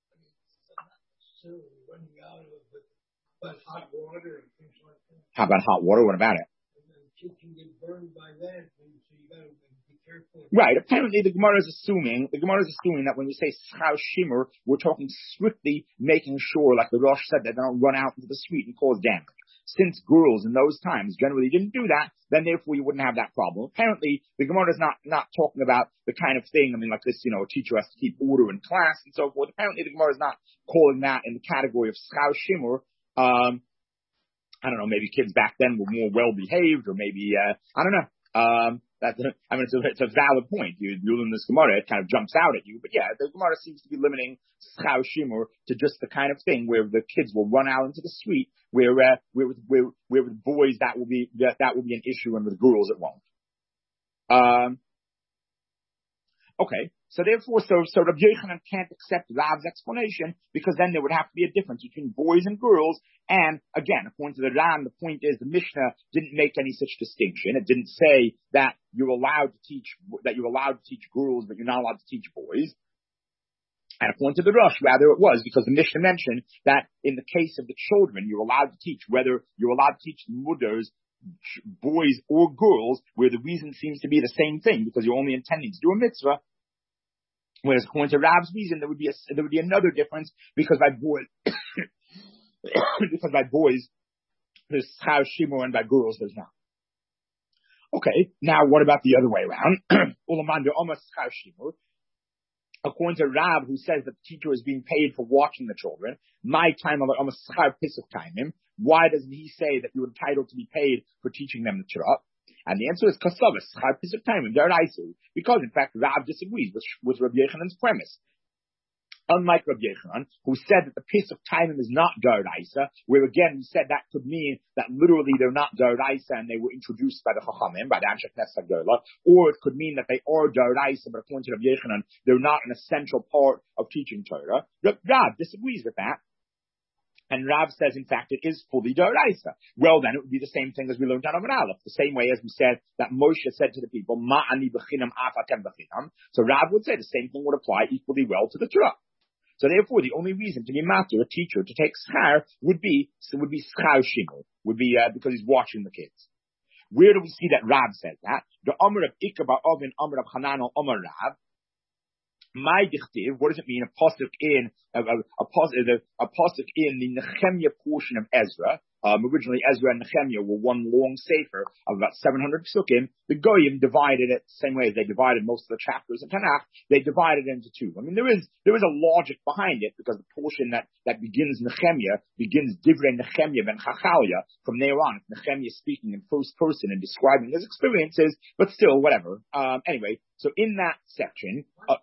So running out of it, but hot water and things like that. How about hot water? What about it? And then kids can get burned by that, so you got to be careful. Right. Apparently, the Gemara is assuming the Gemara is assuming that when we say schar shimur, we're talking strictly making sure, like the Rosh said, that they don't run out into the street and cause damage. Since girls in those times generally didn't do that, then therefore you wouldn't have that problem. Apparently, the Gemara is not not talking about the kind of thing. I mean, like this, you know, a teacher has to keep order in class and so forth. Apparently, the Gemara is not calling that in the category of schar shimur. Um, I don't know. Maybe kids back then were more well behaved, or maybe uh, I don't know. Um, That's a, I mean, it's a, it's a valid point. You, you learn this Gemara, it kind of jumps out at you. But yeah, the Gemara seems to be limiting schar shimur to just the kind of thing where the kids will run out into the street, where, uh, where, with, where, where with boys that will be, that, that will be an issue, and with girls it won't. Um, okay. So therefore, so, so Rabbi Yochanan can't accept Rav's explanation, because then there would have to be a difference between boys and girls. And again, according to the Ram, the point is the Mishnah didn't make any such distinction. It didn't say that you're allowed to teach, that you're allowed to teach girls, but you're not allowed to teach boys. And according to the Rosh, rather it was, because the Mishnah mentioned that in the case of the children, you're allowed to teach, whether you're allowed to teach the mudders, boys or girls, where the reason seems to be the same thing, because you're only intending to do a mitzvah. Whereas according to Rav's reason, there would be a, there would be another difference, because by boys, because by boys, there's schar shimur, and by girls, there's not. Okay, now what about the other way around? Ulamanda almost schar shimur. according to Rav, who says that the teacher is being paid for watching the children, my time of a schar pisuk time, why doesn't he say that you're entitled to be paid for teaching them the Torah? And the answer is kasavas schar pisuk time, because in fact Rav disagrees with, with Rabbi Yechanan's premise. Unlike Rabbi Yechanan, who said that the Pesach timing is not Daraisa, where again we said that could mean that literally they're not Daraisa and they were introduced by the Chachamim, by the Anshe Knesset Hagedola, or it could mean that they are Daraisa, but according to Rabbi Yechanan, they're not an essential part of teaching Torah. Rav disagrees with that. And Rav says, in fact, it is fully Daraisa. Well, then it would be the same thing as we learned on Amar Aleph. The same way as we said that Moshe said to the people, Ma'ani b'chinam af atem b'chinam. So Rav would say the same thing would apply equally well to the Torah. So therefore, the only reason to be matter, a teacher, to take schar would be would be schar shimul, would be uh, because he's watching the kids. Where do we see that Rav says that? The Amar of Ikaba Ovin, Amar of Hanano, Amar Rav. My dichtiv, what does it mean? A pasuk in a, a, a, a pasuk in the Nehemiah portion of Ezra. Um, originally, Ezra and Nehemiah were one long sefer of about seven hundred psukim. The Goyim divided it the same way as they divided most of the chapters in Tanakh. They divided it into two. I mean, there is there is a logic behind it, because the portion that, that begins Nehemiah begins Divrei Nehemiah ben Chachalia. From there on, it's Nehemiah speaking in first person and describing his experiences, but still, whatever. Um, anyway, so in that section, uh,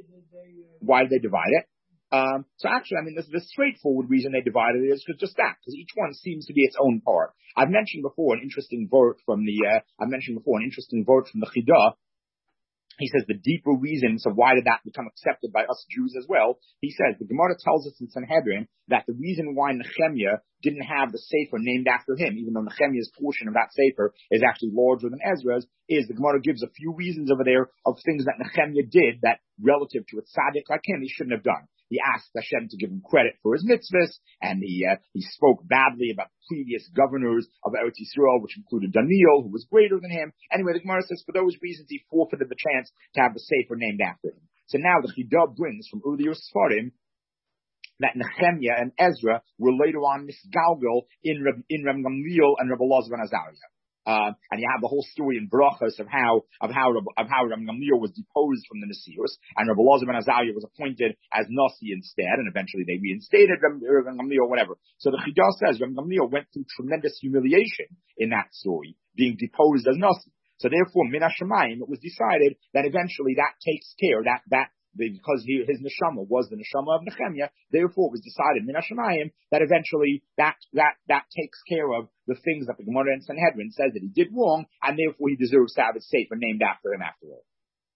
why did they divide it? Um, so actually, I mean, the, the straightforward reason they divided it is just that, because each one seems to be its own part. I've mentioned before an interesting word from the, uh, I've mentioned before an interesting word from the Chidah. He says the deeper reason, so why did that become accepted by us Jews as well? He says, the Gemara tells us in Sanhedrin that the reason why Nehemiah didn't have the Sefer named after him, even though Nehemiah's portion of that Sefer is actually larger than Ezra's, is the Gemara gives a few reasons over there of things that Nehemiah did that relative to a tzaddik like him, he shouldn't have done. He asked Hashem to give him credit for his mitzvahs, and he uh, he spoke badly about the previous governors of Eretz Yisrael, which included Daniel, who was greater than him. Anyway, the Gemara says for those reasons he forfeited the chance to have the Sefer named after him. So now the Chidah brings from earlier Sfarim that Nehemiah and Ezra were later on misgalgal in Reb, in Reb Gamliel and Reb Elazar ben Azariah. Uh, and you have the whole story in Brachos of how of how of how Reb Gamliel was deposed from the Nesius, and Reb Elazar ben Azariah was appointed as Nasi instead, and eventually they reinstated Reb, Reb Gamliel, whatever. So the Chidah says Reb Gamliel went through tremendous humiliation in that story, being deposed as Nasi. So therefore, Min HaShamayim, it was decided that eventually that takes care, that that because he, his neshama was the neshama of Nehemiah, therefore it was decided Min HaShamayim that eventually that that that takes care of the things that the Gemara in Sanhedrin says that he did wrong, and therefore he deserves to have his sefer named after him after all.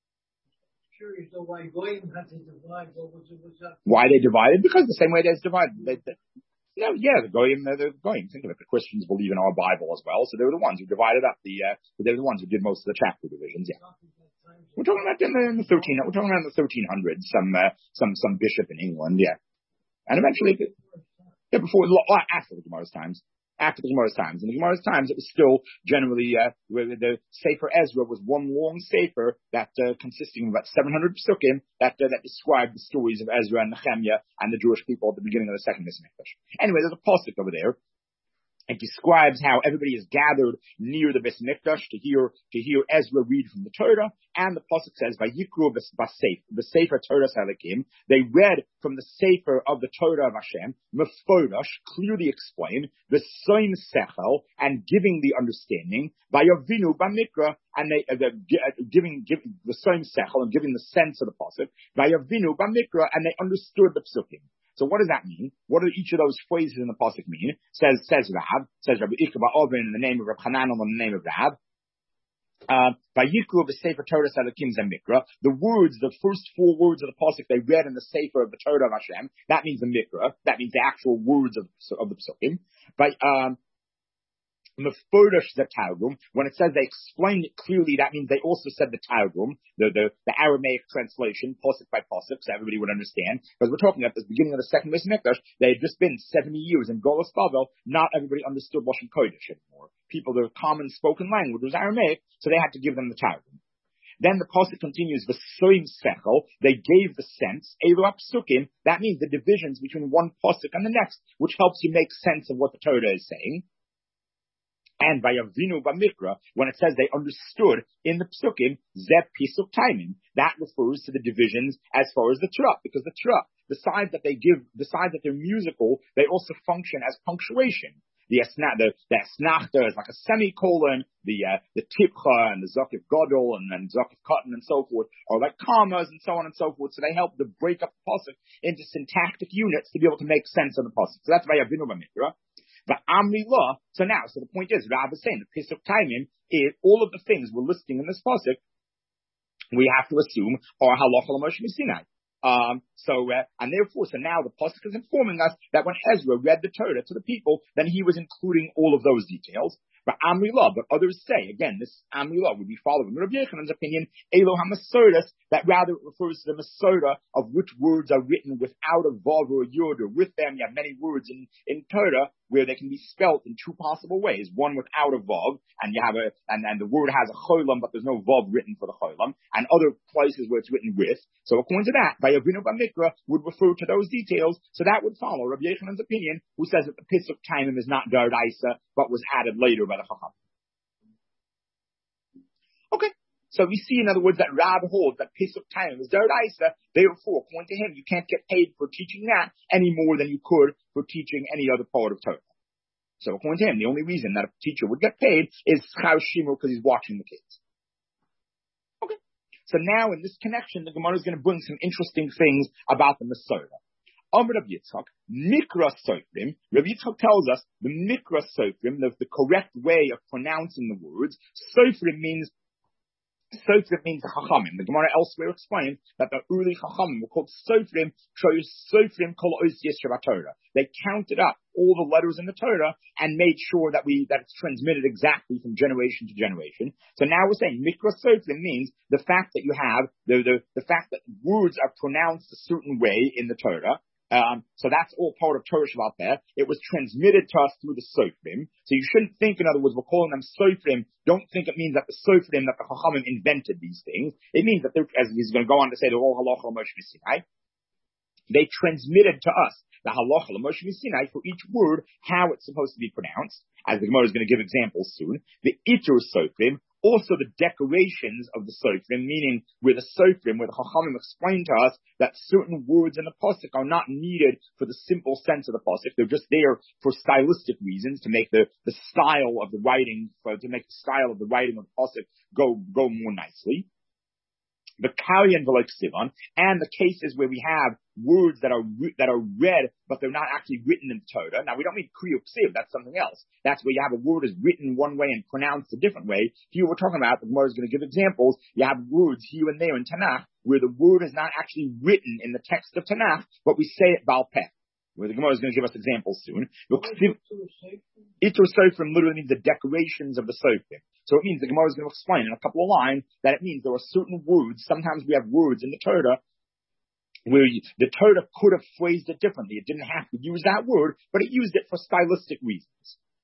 Curious though why Goyim had to divide what was it was up. Why they divided? Because the same way they divided. They, they, you know, yeah, the Goyim, they're the Goyim. Think of it, the Christians believe in our Bible as well, so they were the ones who divided up the. Uh, they were the ones who did most of the chapter divisions. Yeah. We're talking about in the, in the thirteen. We're talking about in the thirteen hundreds. Some uh, some some bishop in England, yeah, and eventually, yeah, before after the Gemara's times, after the Gemara's times, in the Gemara's times, it was still generally uh, the Sefer Ezra was one long sefer that uh, consisting of about seven hundred psukim that uh, that described the stories of Ezra and Nehemiah and the Jewish people at the beginning of the second Beis Mikdash. Anyway, there's a pasuk over there. It describes how everybody is gathered near the Beis Mikdash to hear to hear Ezra read from the Torah, and the pasuk says, "Vayikru b'sefer b'sefer Torah Salikim." They read from the sefer of the Torah of Hashem, meforash, clearly explained, v'soim sechel, and giving the understanding, vayavinu b'mikra, and they uh, the, uh, giving giving the soim sechel and giving the sense of the pasuk, vayavinu b'mikra, and they understood the psukim. So what does that mean? What do each of those phrases in the pasuk mean? Says says Rav, says Rabbi Ikba Ovin in the name of Reb Hanan in the name of Rav. Vayikru b'sefer Torah Salikim Mikra. The words, the first four words of the pasuk they read in the sefer of the Torah of Hashem. That means the Mikra. That means the actual words of of the psukim. But um, Mefurish the Targum. When it says they explained it clearly, that means they also said the Targum, the, the, the Aramaic translation, pasuk by pasuk, so everybody would understand. Because we're talking at the beginning of the second Beis Mikdash, they had just been seventy years in Golas Bavel. Not everybody understood Lashon Kodesh anymore. People, their common spoken language was Aramaic, so they had to give them the Targum. Then the pasuk continues, V'soim sechel, they gave the sense, Elu psukim, that means the divisions between one pasuk and the next, which helps you make sense of what the Torah is saying. And by Avinu Bamikra, when it says they understood in the Psukim, Zeh Pisuk Taimim, that refers to the divisions as far as the Torah, because the Torah, besides that they give, besides that they're musical, they also function as punctuation. The esna, the, the esnachta is like a semicolon, the, uh, the tipcha and the zakif gadol and then zakif cotton and so forth are like commas and so on and so forth. So they help to break up the pasuk into syntactic units to be able to make sense of the pasuk. So that's by Avinu Bamikra. The Amri law. So now, so the point is, Rav is saying the Pisuk Taimim is all of the things we're listing in this pasuk. We have to assume are halacha l'Moshe Sinai. Um, so, uh, and therefore, so now the pasuk is informing us that when Ezra read the Torah to the people, then he was including all of those details. But Amri law, but others say, again, this Amri law would be following Rabbi Yechanan's opinion, Elo HaMasordas, that rather it refers to the Masorda of which words are written without a Vav or a Yud, or with them. You have many words in, in Torah where they can be spelt in two possible ways. One without a Vav, and you have a, and, and the word has a Cholam, but there's no Vav written for the Cholam, and other places where it's written with. So according to that, by Avinu Bamikra would refer to those details, so that would follow Rabbi Yechanan's opinion, who says that the Pisuk Taimim is not Daraisa, but was added later by the Chacham. Okay. So we see, in other words, that Rab holds that Pisuk Taimim is Daraisa, therefore, according to him, you can't get paid for teaching that any more than you could for teaching any other part of Torah. So according to him, the only reason that a teacher would get paid is Schar Shimur, because he's watching the kids. Okay. So now in this connection, the Gemara is going to bring some interesting things about the Masorah. Amr Rabbi Yitzchak, Mikra Sofrim. Rabbi Yitzchak tells us the Mikra Sofrim, the, the correct way of pronouncing the words. Sofrim means Sofrim means Chachamim. The Gemara elsewhere explains that the early Chachamim were called Sofrim, Sofrim Kol Osiyas Shabbat Torah. They counted up all the letters in the Torah and made sure that we that it's transmitted exactly from generation to generation. So now we're saying Mikra Sofrim means the fact that you have the, the the fact that words are pronounced a certain way in the Torah. Um, so that's all part of Torah Shabbat there. It was transmitted to us through the Sofrim. So you shouldn't think, in other words, we're calling them Sofrim. Don't think it means that the Sofrim, that the Chachamim invented these things. It means that they're, as he's going to go on to say, they're all halacha l'Moshe Sinai. They transmitted to us the halacha l'Moshe Sinai for each word, how it's supposed to be pronounced. As the Gemara is going to give examples soon. The Itur Sofrim. Also the decorations of the Sofrim, meaning where the Sofrim, where the Chachamim explain to us that certain words in the Pasuk are not needed for the simple sense of the Pasuk. They're just there for stylistic reasons, to make the, the style of the writing, for, to make the style of the writing of the Pasuk go, go more nicely. The Kalyan V'lo Ksivan, and the cases where we have words that are re- that are read, but they're not actually written in the Torah. Now, we don't mean Kriya Ksiv, that's something else. That's where you have a word is written one way and pronounced a different way. Here we're talking about, the Gemara is going to give examples. You have words here and there in Tanakh where the word is not actually written in the text of Tanakh, but we say it Baal Peh. Where the Gemara is going to give us examples soon. Itur Sofrim literally means the decorations of the Sofrim. So it means the Gemara is going to explain in a couple of lines that it means there are certain words. Sometimes we have words in the Torah where you, the Torah could have phrased it differently. It didn't have to use that word, but it used it for stylistic reasons.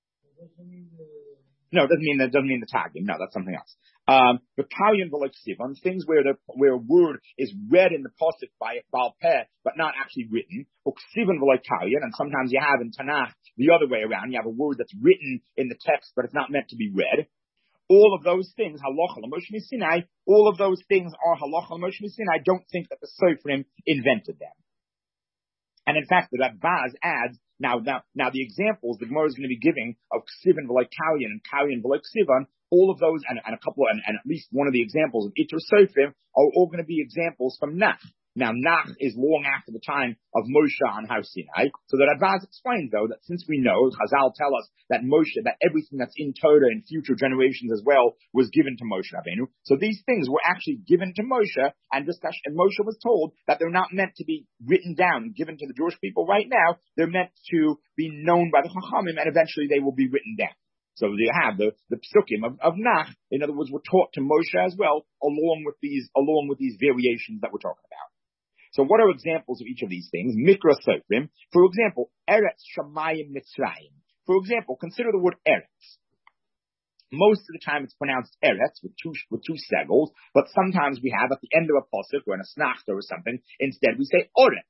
No, it doesn't mean that. Doesn't mean the tagging. No, that's something else. Um, but Kalyan V'lo Ksivan, things where the where a word is read in the pasuk by Baal Peh, but not actually written. Or Ksivan V'lo Kalyan, and sometimes you have in Tanakh the other way around. You have a word that's written in the text, but it's not meant to be read. All of those things, halacha l'Moshe Sinai, all of those things are halacha l'Moshe Sinai. Don't think that the Sofrim invented them. And in fact, the Radbaz adds, now, now, now the examples the Gemara is going to be giving of Ksivan V'lo Kalyan and Kalyan V'lo Ksivan, all of those, and, and a couple, and, and at least one of the examples of Itur Sofrim are all going to be examples from Nach. Now, Nach is long after the time of Moshe on Har Sinai. So the Radbaz explains, though, that since we know, Chazal tell us that Moshe, that everything that's in Torah in future generations as well was given to Moshe Rabbeinu. So these things were actually given to Moshe, and just and Moshe was told that they're not meant to be written down and given to the Jewish people right now. They're meant to be known by the Chachamim, and eventually they will be written down. So you have the, the psukim of, of Nach, in other words, were taught to Moshe as well, along with these, along with these variations that we're talking about. So what are examples of each of these things? Mikra Sofrim. For example, Eretz Shamayim Mitzrayim. For example, consider the word Eretz. Most of the time it's pronounced Eretz with two, with two segals, but sometimes we have at the end of a pasuk or in a snachta or something, instead we say Oretz.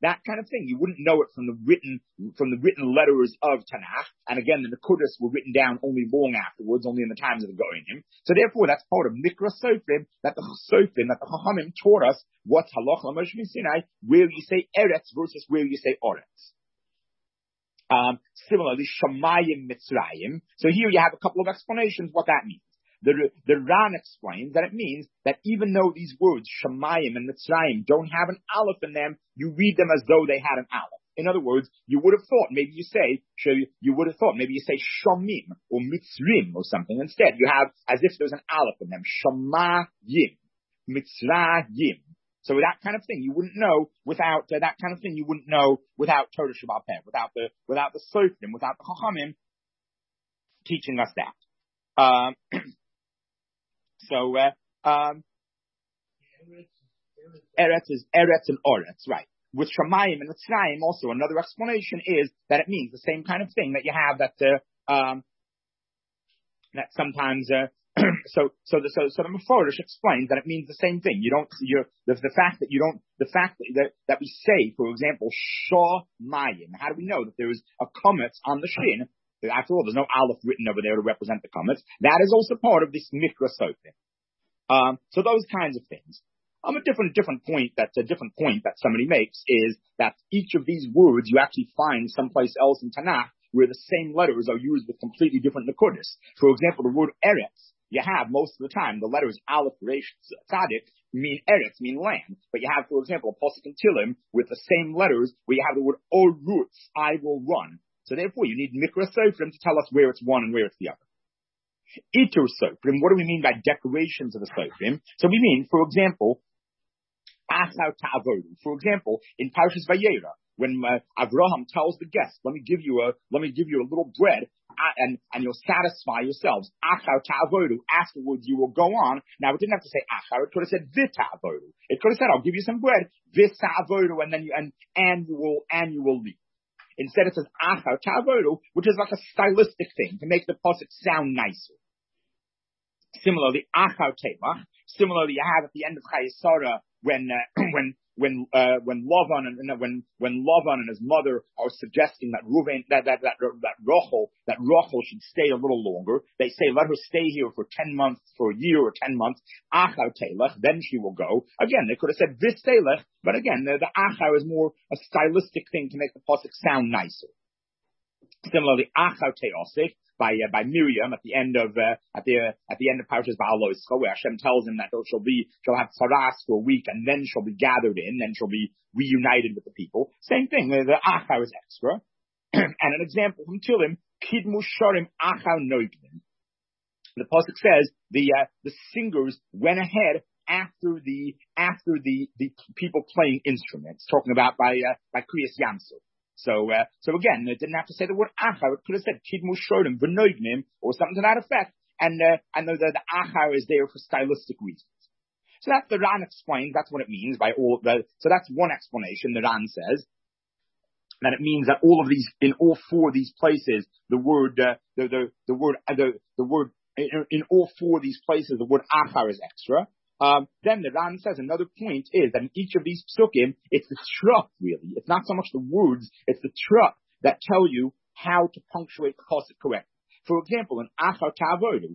that kind of thing. You wouldn't know it from the written, from the written letters of Tanakh. And again, the Nekudas were written down only long afterwards, only in the times of the Goinim. So therefore, that's part of Mikra Sofrim, that the Sofrim, that the Chachamim taught us what's Halacha Moshe Sinai, where you say Eretz versus where you say Oretz. Um, similarly, Shamayim Mitzrayim. So here you have a couple of explanations what that means. The, the Ran explains that it means that even though these words, Shamayim and Mitzrayim, don't have an Aleph in them, you read them as though they had an Aleph. In other words, you would have thought, maybe you say, you would have thought, maybe you say Shamim or Mitzrim or something. Instead, you have as if there's an Aleph in them. Shamayim, Mitzrayim. So that kind of thing you wouldn't know without, uh, that kind of thing you wouldn't know without Torah Shabbat Peh, without the, without the Sofrim, without the Chachamim teaching us that. Um, So, uh, um, Eretz is Eretz and Oretz, right. With Shamayim and Mitzrayim also, another explanation is that it means the same kind of thing that you have that, uh, um, that sometimes, uh, so, so the, so, so the Meforish explains that it means the same thing. You don't, you're, the, the fact that you don't, the fact that, that, that we say, for example, Shamayim, how do we know that there is a comet on the Shin? After all, there's no Aleph written over there to represent the comets. That is also part of this Mikra Sofrim. Um, so those kinds of things. Um, a different, different point that, a different point that somebody makes is that each of these words you actually find someplace else in Tanakh where the same letters are used with completely different Nekudas. For example, the word Eretz, you have most of the time the letters Aleph, Resh, Tzadik mean Eretz, mean land. But you have, for example, a Pasuk in Tilim with the same letters where you have the word Orutz, I will run. So therefore, you need Mikra Sofrim to tell us where it's one and where it's the other. Itur Sofrim, what do we mean by decorations of the Sofrim? So we mean, for example, Achar Ta'avodu. For example, in Parshas Vayera, when uh, Avraham tells the guests, let me give you a, let me give you a little bread, uh, and, and you'll satisfy yourselves. Achar Ta'avodu. Afterwards, you will go on. Now, it didn't have to say Achar. It could have said Vita'avodu. It could have said, I'll give you some bread, Vita'avodu, and then you, and, and you will, and you will leave. Instead it says Achar Ta'avodu, which is like a stylistic thing to make the pasuk sound nicer. Similarly, Achar Tevach. Similarly, you have at the end of Chayei Sarah when uh, when when uh, when Lavan and when when Lavan and his mother are suggesting that Ruvain that that that that Rachel that Rachel should stay a little longer. They say let her stay here for ten months, for a year or ten months. Achar Telech, then she will go. Again, they could have said Vis Telech, but again, the, the Achar is more a stylistic thing to make the pasuk sound nicer. Similarly, Achar Teosik. By uh, by Miriam at the end of uh, at the uh, at the end of Parshas Ba'aloscha, where Hashem tells him that she'll be she'll have tzaras for a week and then she'll be gathered in, then she'll be reunited with the people. Same thing. The, the achar is extra. And an example from Tilim, Kidmu Shorim Achar Noiglim. The pasuk says the uh, the singers went ahead after the after the the people playing instruments. Talking about by uh, by Kriyas Yamsuf. So, uh, so again, it didn't have to say the word achar. It could have said kidmu shorim v'noignim or something to that effect. And, uh, and the, the, the achar is there for stylistic reasons. So that's the Ran explains. That's what it means by all the, so that's one explanation. The Ran says that it means that all of these, in all four of these places, the word, uh, the, the, the word, uh, the, the word, in, in all four of these places, the word achar is extra. Um, then the Ran says another point is that in each of these psukim, it's the truck really. It's not so much the words, it's the truck that tell you how to punctuate the pasuk correctly. For example, in Achar Ta'avodu,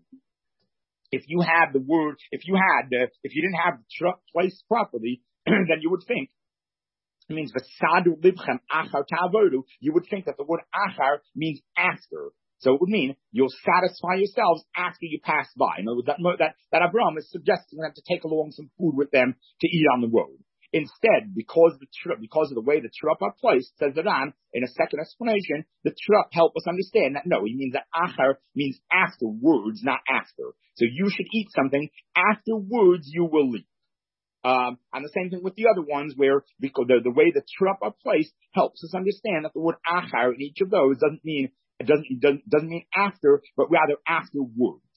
if you had the word, if you had, uh, if you didn't have the truck placed properly, then you would think, it means V'sadu libchem Achar Ta'avodu, you would think that the word Achar means after. So it would mean you'll satisfy yourselves after you pass by. In other words, that, that, that Abraham is suggesting them to take along some food with them to eat on the road. Instead, because the trup, because of the way the trup are placed, says the Ran, in a second explanation, the trup help us understand that no, he means that achar means afterwards, not after. So you should eat something afterwards you will leave. Um, and the same thing with the other ones where because the, the way the trup are placed helps us understand that the word achar in each of those doesn't mean It doesn't, it doesn't, doesn't mean after, but rather afterwards.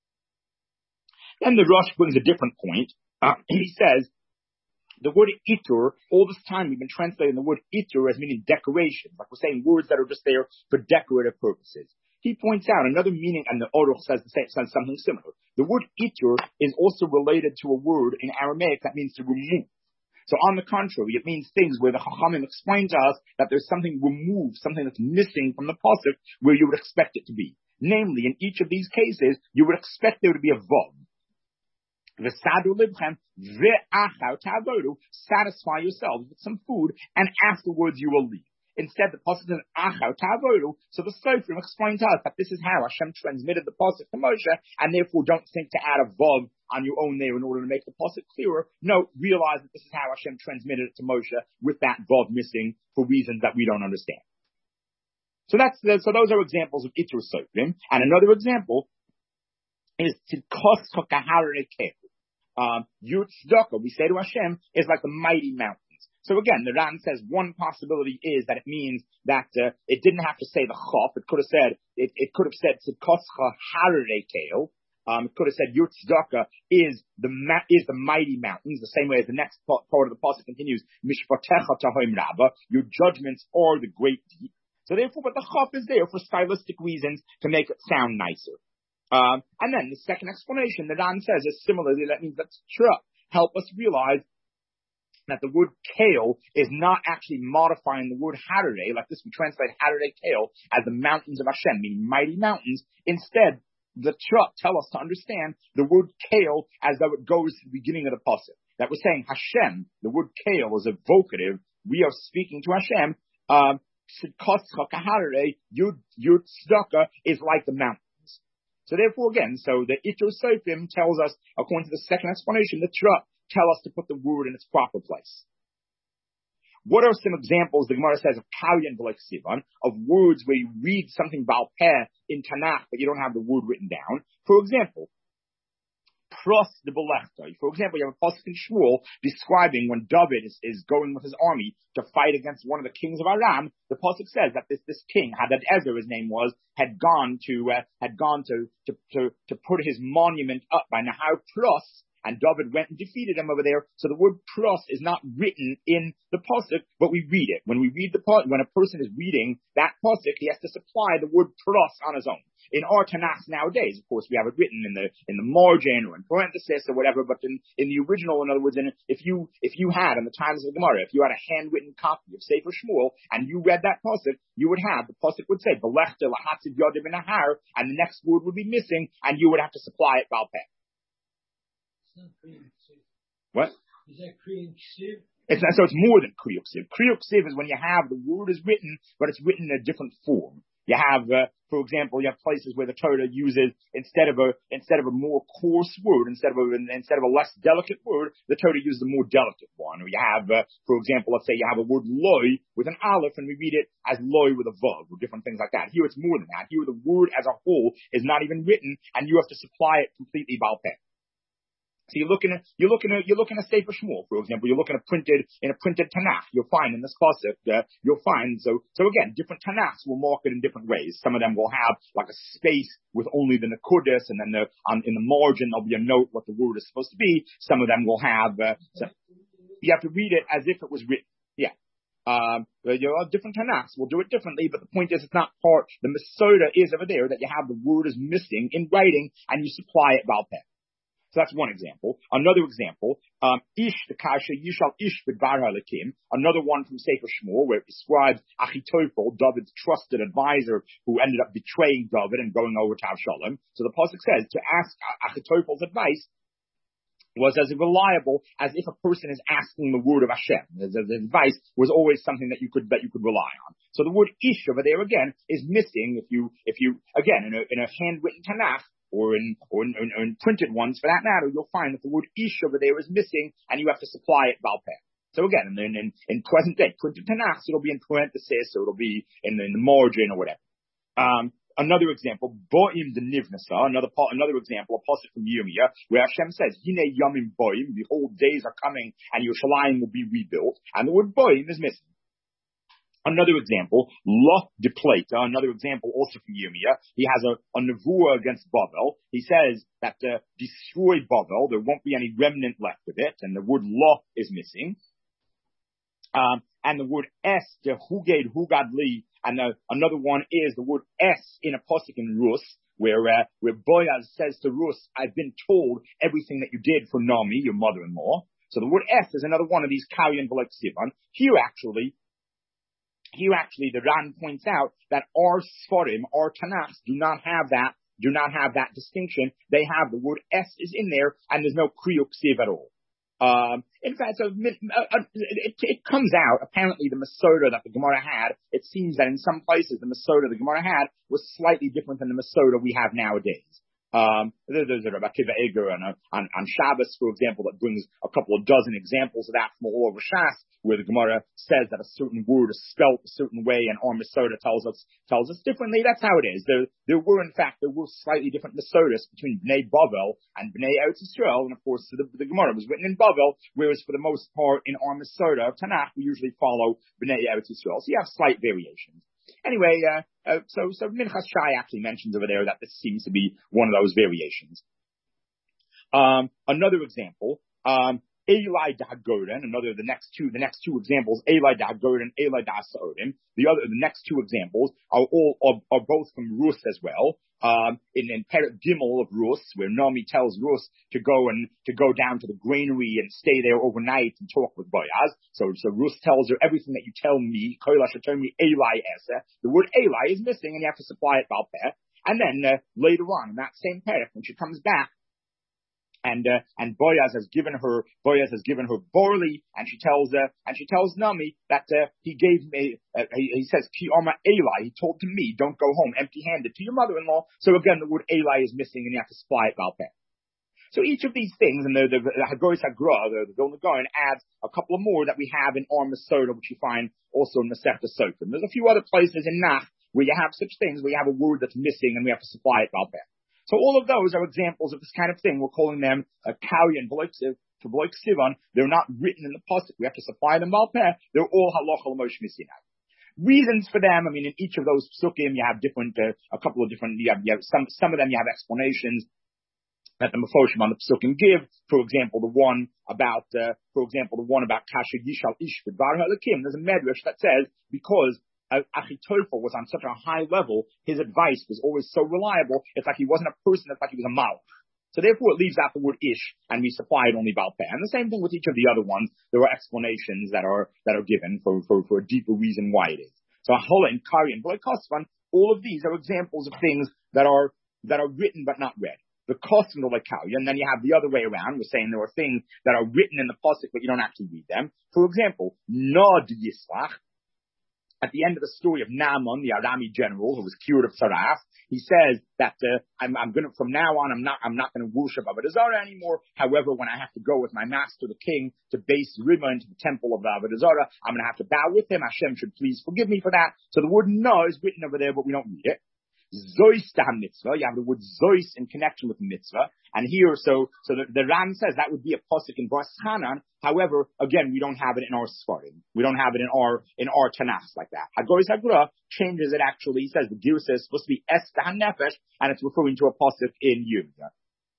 Then the Rosh brings a different point. Uh, he says, the word itur, all this time we've been translating the word itur as meaning decoration, like we're saying words that are just there for decorative purposes. He points out another meaning, and the Aruch says, the same, says something similar. The word itur is also related to a word in Aramaic that means to remove. So on the contrary, it means things where the Chachamim explain to us that there's something removed, something that's missing from the pasuk where you would expect it to be. Namely, in each of these cases, you would expect there to be a vav. V'sadu libchem ve'achar ta'avodu, satisfy yourselves with some food, and afterwards you will leave. Instead, the pasuk says achar ta'avodu, so the Sofrim explain to us that this is how Hashem transmitted the pasuk to Moshe, and therefore don't think to add a vav on your own there in order to make the pasuk clearer. No, realize that this is how Hashem transmitted it to Moshe with that vav missing for reasons that we don't understand. So that's the, so those are examples of Itur Sofrim, and another example is Tzidkos Chokahare Kehu. Um, Yud Tzedakah, we say to Hashem, is like the mighty mountain. So again, the Ran says one possibility is that it means that uh, it didn't have to say the chaf. It could have said it, it could have said tzidkoscha harekeil. Um, it could have said Yud Tzedakah is the ma- is the mighty mountains. The same way as the next part, part of the pasuk continues, mishpatecha tahom rabba. Your judgments are the great deep. So therefore, but the chaf is there for stylistic reasons to make it sound nicer. Um, and then the second explanation the Ran says is similarly. That means that's true. Help us realize that the word kale is not actually modifying the word harare, like this we translate harare kale as the mountains of Hashem, meaning mighty mountains. Instead, the Truck tell us to understand the word kale as though it goes to the beginning of the pasuk. That we're saying Hashem, the word kale is evocative. We are speaking to Hashem. Um, Yud Yud Tzedakah is like the mountains. So therefore, again, so the Itur Sofrim tells us, according to the second explanation, the Truck tell us to put the word in its proper place. What are some examples, the Gemara says, of kalyan v'lek sivan, of words where you read something Baal Peh in Tanakh, but you don't have the word written down? For example, pros de belechta. For example, you have a pasuk in Shmuel describing when David is, is going with his army to fight against one of the kings of Aram. The pasuk says that this, this king, Hadadezer, his name was, had gone to, uh, had gone to, to, to, to put his monument up by Nahar Pros, and David went and defeated him over there. So the word pros is not written in the pasuk, but we read it. When we read the pasuk, when a person is reading that pasuk, he has to supply the word pros on his own. In our Tanakh nowadays, of course, we have it written in the in the margin or in parenthesis or whatever. But in, in the original, in other words, in, if you if you had in the times of the Gemara, if you had a handwritten copy of Sefer Shmuel and you read that pasuk, you would have the pasuk would say Belechta lahatziv yodim nahar, and the next word would be missing, and you would have to supply it Baal Peh. What? Is that Kriyuk Siv? It's not, so it's more than Kriyuk Siv. Kriyuk Siv is when you have the word is written, but it's written in a different form. You have, uh, for example, you have places where the Torah uses instead of a instead of a more coarse word, instead of a instead of a less delicate word, the Torah uses a more delicate one. Or you have, uh, for example, let's say you have a word loy with an aleph, and we read it as loy with a vav, or different things like that. Here it's more than that. Here the word as a whole is not even written, and you have to supply it completely Baal Peh. So you're looking at, you're looking at, you're looking at Sefer Shmuel, for example. You're looking at printed, in a printed Tanakh. You'll find in this pasuk, uh, you'll find, so, so again, different Tanakhs will mark it in different ways. Some of them will have like a space with only the Nakudas, and then the, on, in the margin there'll be a note what the word is supposed to be. Some of them will have, uh, so you have to read it as if it was written. Yeah. Um, you know, different Tanakhs will do it differently, but the point is it's not part, the Masoda is over there that you have the word is missing in writing and you supply it Baal Peh. So that's one example. Another example, um, Ish the Kasha Yishal Ish B'Dvar Halakim. Another one from Sefer Shmuel where it describes Achitophel, David's trusted advisor, who ended up betraying David and going over to Avshalom. So the pasuk says to ask Achitophel's advice was as reliable as if a person is asking the word of Hashem. The, the, the advice was always something that you could that you could rely on. So the word Ish over there again is missing. If you if you again in a in a handwritten Tanakh, or in, or in, or in printed ones, for that matter, you'll find that the word ish over there is missing, and you have to supply it Baal Peh. So again, in, in, in present day, printed Tanakh, it'll be in parenthesis, or it'll be in, in the margin, or whatever. Um, another example, Bo'im de Nivnasa, another part, another example, a pasuk from Yirmiyah, where Hashem says, Hine Yamim Bo'im, behold, days are coming, and Yerushalayim will be rebuilt, and the word Bo'im is missing. Another example, Lo de Plata, another example also from Yirmiyah. He has a, a nevuah against Bavel. He says that uh, destroy Bavel, there won't be any remnant left of it, and the word Lo is missing. Um, and the word Es, de Huged Hugadli, and the, another one is the word Es in a pasuk in Rus, where uh, where Boaz says to Rus, I've been told everything that you did for Naomi, your mother-in-law. So the word es is another one of these kalyan v'lo ksivan. Here actually, here actually the Ran points out that our Sfarim, our Tanakhs do not have that, do not have that distinction. They have the word es is in there and there's no kriyo ksiv at all. Um, in fact, so, uh, uh, it, it comes out, apparently the Masota that the Gemara had, it seems that in some places the Masota the Gemara had was slightly different than the Masota we have nowadays. Um, there's a Rabbi Akiva Eger on, on, on Shabbos, for example, that brings a couple of dozen examples of that from all over Shas, where the Gemara says that a certain word is spelt a certain way, and our Masota tells us tells us differently. That's how it is. There, there were, in fact, there were slightly different Masotas between Bnei Bavel and Bnei Eretz Yisrael, and of course, the, the Gemara was written in Bavel, whereas for the most part, in our Masota of Tanakh, we usually follow Bnei Eretz Yisrael. So you have slight variations. Anyway, uh, uh, so, so Minchas Shai actually mentions over there that this seems to be one of those variations. Um, another example, um, Eli Dahagoden, another, the next two, the next two examples, Eli Dahagoden, Eli Dahasodim, the other, the next two examples are all, are, are both from Rus as well. Um, in, in Perek Gimel of Rus, where Naomi tells Rus to go and, to go down to the granary and stay there overnight and talk with Boaz. So, so Rus tells her everything that you tell me, Koila should tell me Eli Esa. The word Eli is missing and you have to supply it Baal Peh. And then, uh, later on in that same Perek, when she comes back, And, uh, and Boaz has given her, Boaz has given her barley, and she tells, uh, and she tells Naomi that, uh, he gave me, uh, he, he says, Ki Oma Eli, he told to me, don't go home empty-handed to your mother-in-law. So again, the word Eli is missing, and you have to supply it Baal Peh. So each of these things, and the, the, the Hagoris Hagra, the, the Vilna Gaon, adds a couple of more that we have in our Masota, which you find also in Masechta Sofrim. There's a few other places in Nach where you have such things, where you have a word that's missing, and we have to supply it Baal Peh. So all of those are examples of this kind of thing. We're calling them a kalyan v'lo ksivan. They're not written in the pasuk. We have to supply them Baal Peh. They're all halacha l'Moshe Sinai. Reasons for them, I mean, in each of those psukim, you have different, uh, a couple of different, you have, you have some, some of them you have explanations that the Mefoshim on the psukim give. For example, the one about, uh, for example, the one about Kasher Yishal Ish B'dvar Halakim. There's a medrash that says, because Uh, Achitophel was on such a high level, his advice was always so reliable, it's like he wasn't a person, it's like he was a malach. So therefore it leaves out the word ish, and we supply it only Baal Peh. And the same thing with each of the other ones, there are explanations that are, that are given for, for, for a deeper reason why it is. So Ahola and Kari and V'lo Kosvan, all of these are examples of things that are, that are written but not read. The Kosvan of Kali, and then you have the other way around, we're saying there are things that are written in the pasuk but you don't actually read them. For example, Nod Yislach, at the end of the story of Naaman, the Arami general who was cured of Saraf, he says that uh, I'm, I'm going to, from now on, I'm not, I'm not going to worship Avodah Zarah anymore. However, when I have to go with my master, the king, to base Rima into the temple of the Avodah Zarah, I'm going to have to bow with him. Hashem should please forgive me for that. So the word no is written over there, but we don't read it. Zois taham mitzvah. You have the word zois in connection with mitzvah. And here, so, so the, the Ram says that would be a pasuk in Bas Hanan. However, again, we don't have it in our Sfarim. We don't have it in our, in our Tanakh like that. Hagoris Hagra changes it actually. He says the Girsa is supposed to be es taham nefesh, and it's referring to a pasuk in Yirmiyah.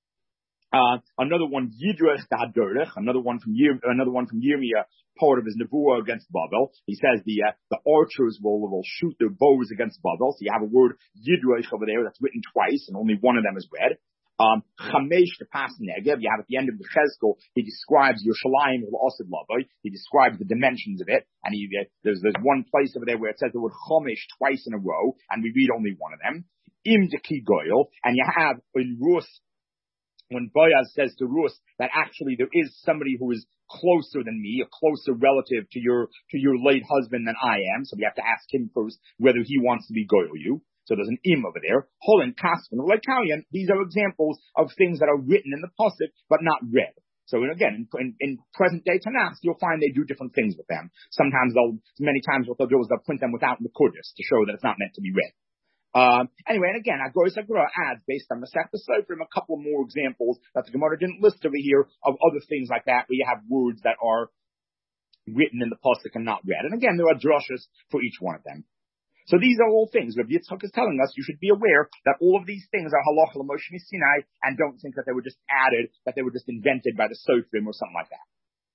Uh, another one, Yidrech Da'adorech, another one from Yir, another one from Yirmiyah, part of his Nevuah against Babel. He says the, uh, the archers will, will shoot their bows against Babel. So you have a word, Yidrech over there, that's written twice, and only one of them is read. Um, Chamesh to pass Negev, you have at the end of the Chezkel, he describes Yerushalayim Osid Lavoi, he describes the dimensions of it, and he, uh, there's, there's one place over there where it says the word Chamesh twice in a row, and we read only one of them. Im Deki Goyel, and you have in Rus, when Boaz says to Rus that actually there is somebody who is closer than me, a closer relative to your, to your late husband than I am, so we have to ask him first whether he wants to be Goyel you. So there's an im over there. Holin, Kasvan, like Kalyan, these are examples of things that are written in the pasuk, but not read. So again, in, in, in present day Tanakh, you'll find they do different things with them. Sometimes they'll, many times what they'll do is they'll print them without the Kudus to show that it's not meant to be read. Um, anyway, and again, Hagoris Hagra adds, based on Masechta Sofrim, a couple more examples that the Gemara didn't list over here of other things like that, where you have words that are written in the pasuk and not read. And again, there are drushes for each one of them. So these are all things. Rabbi Yitzchak is telling us you should be aware that all of these things are halacha l'Moshe Sinai, and don't think that they were just added, that they were just invented by the Sofrim or something like that.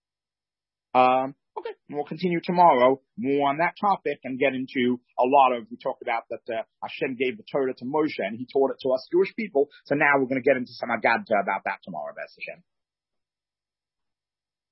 Um, okay, we'll continue tomorrow more on that topic and get into a lot of, we talked about that uh, Hashem gave the Torah to Moshe and he taught it to us Jewish people. So now we're going to get into some Agadah about that tomorrow, B'ez Hashem.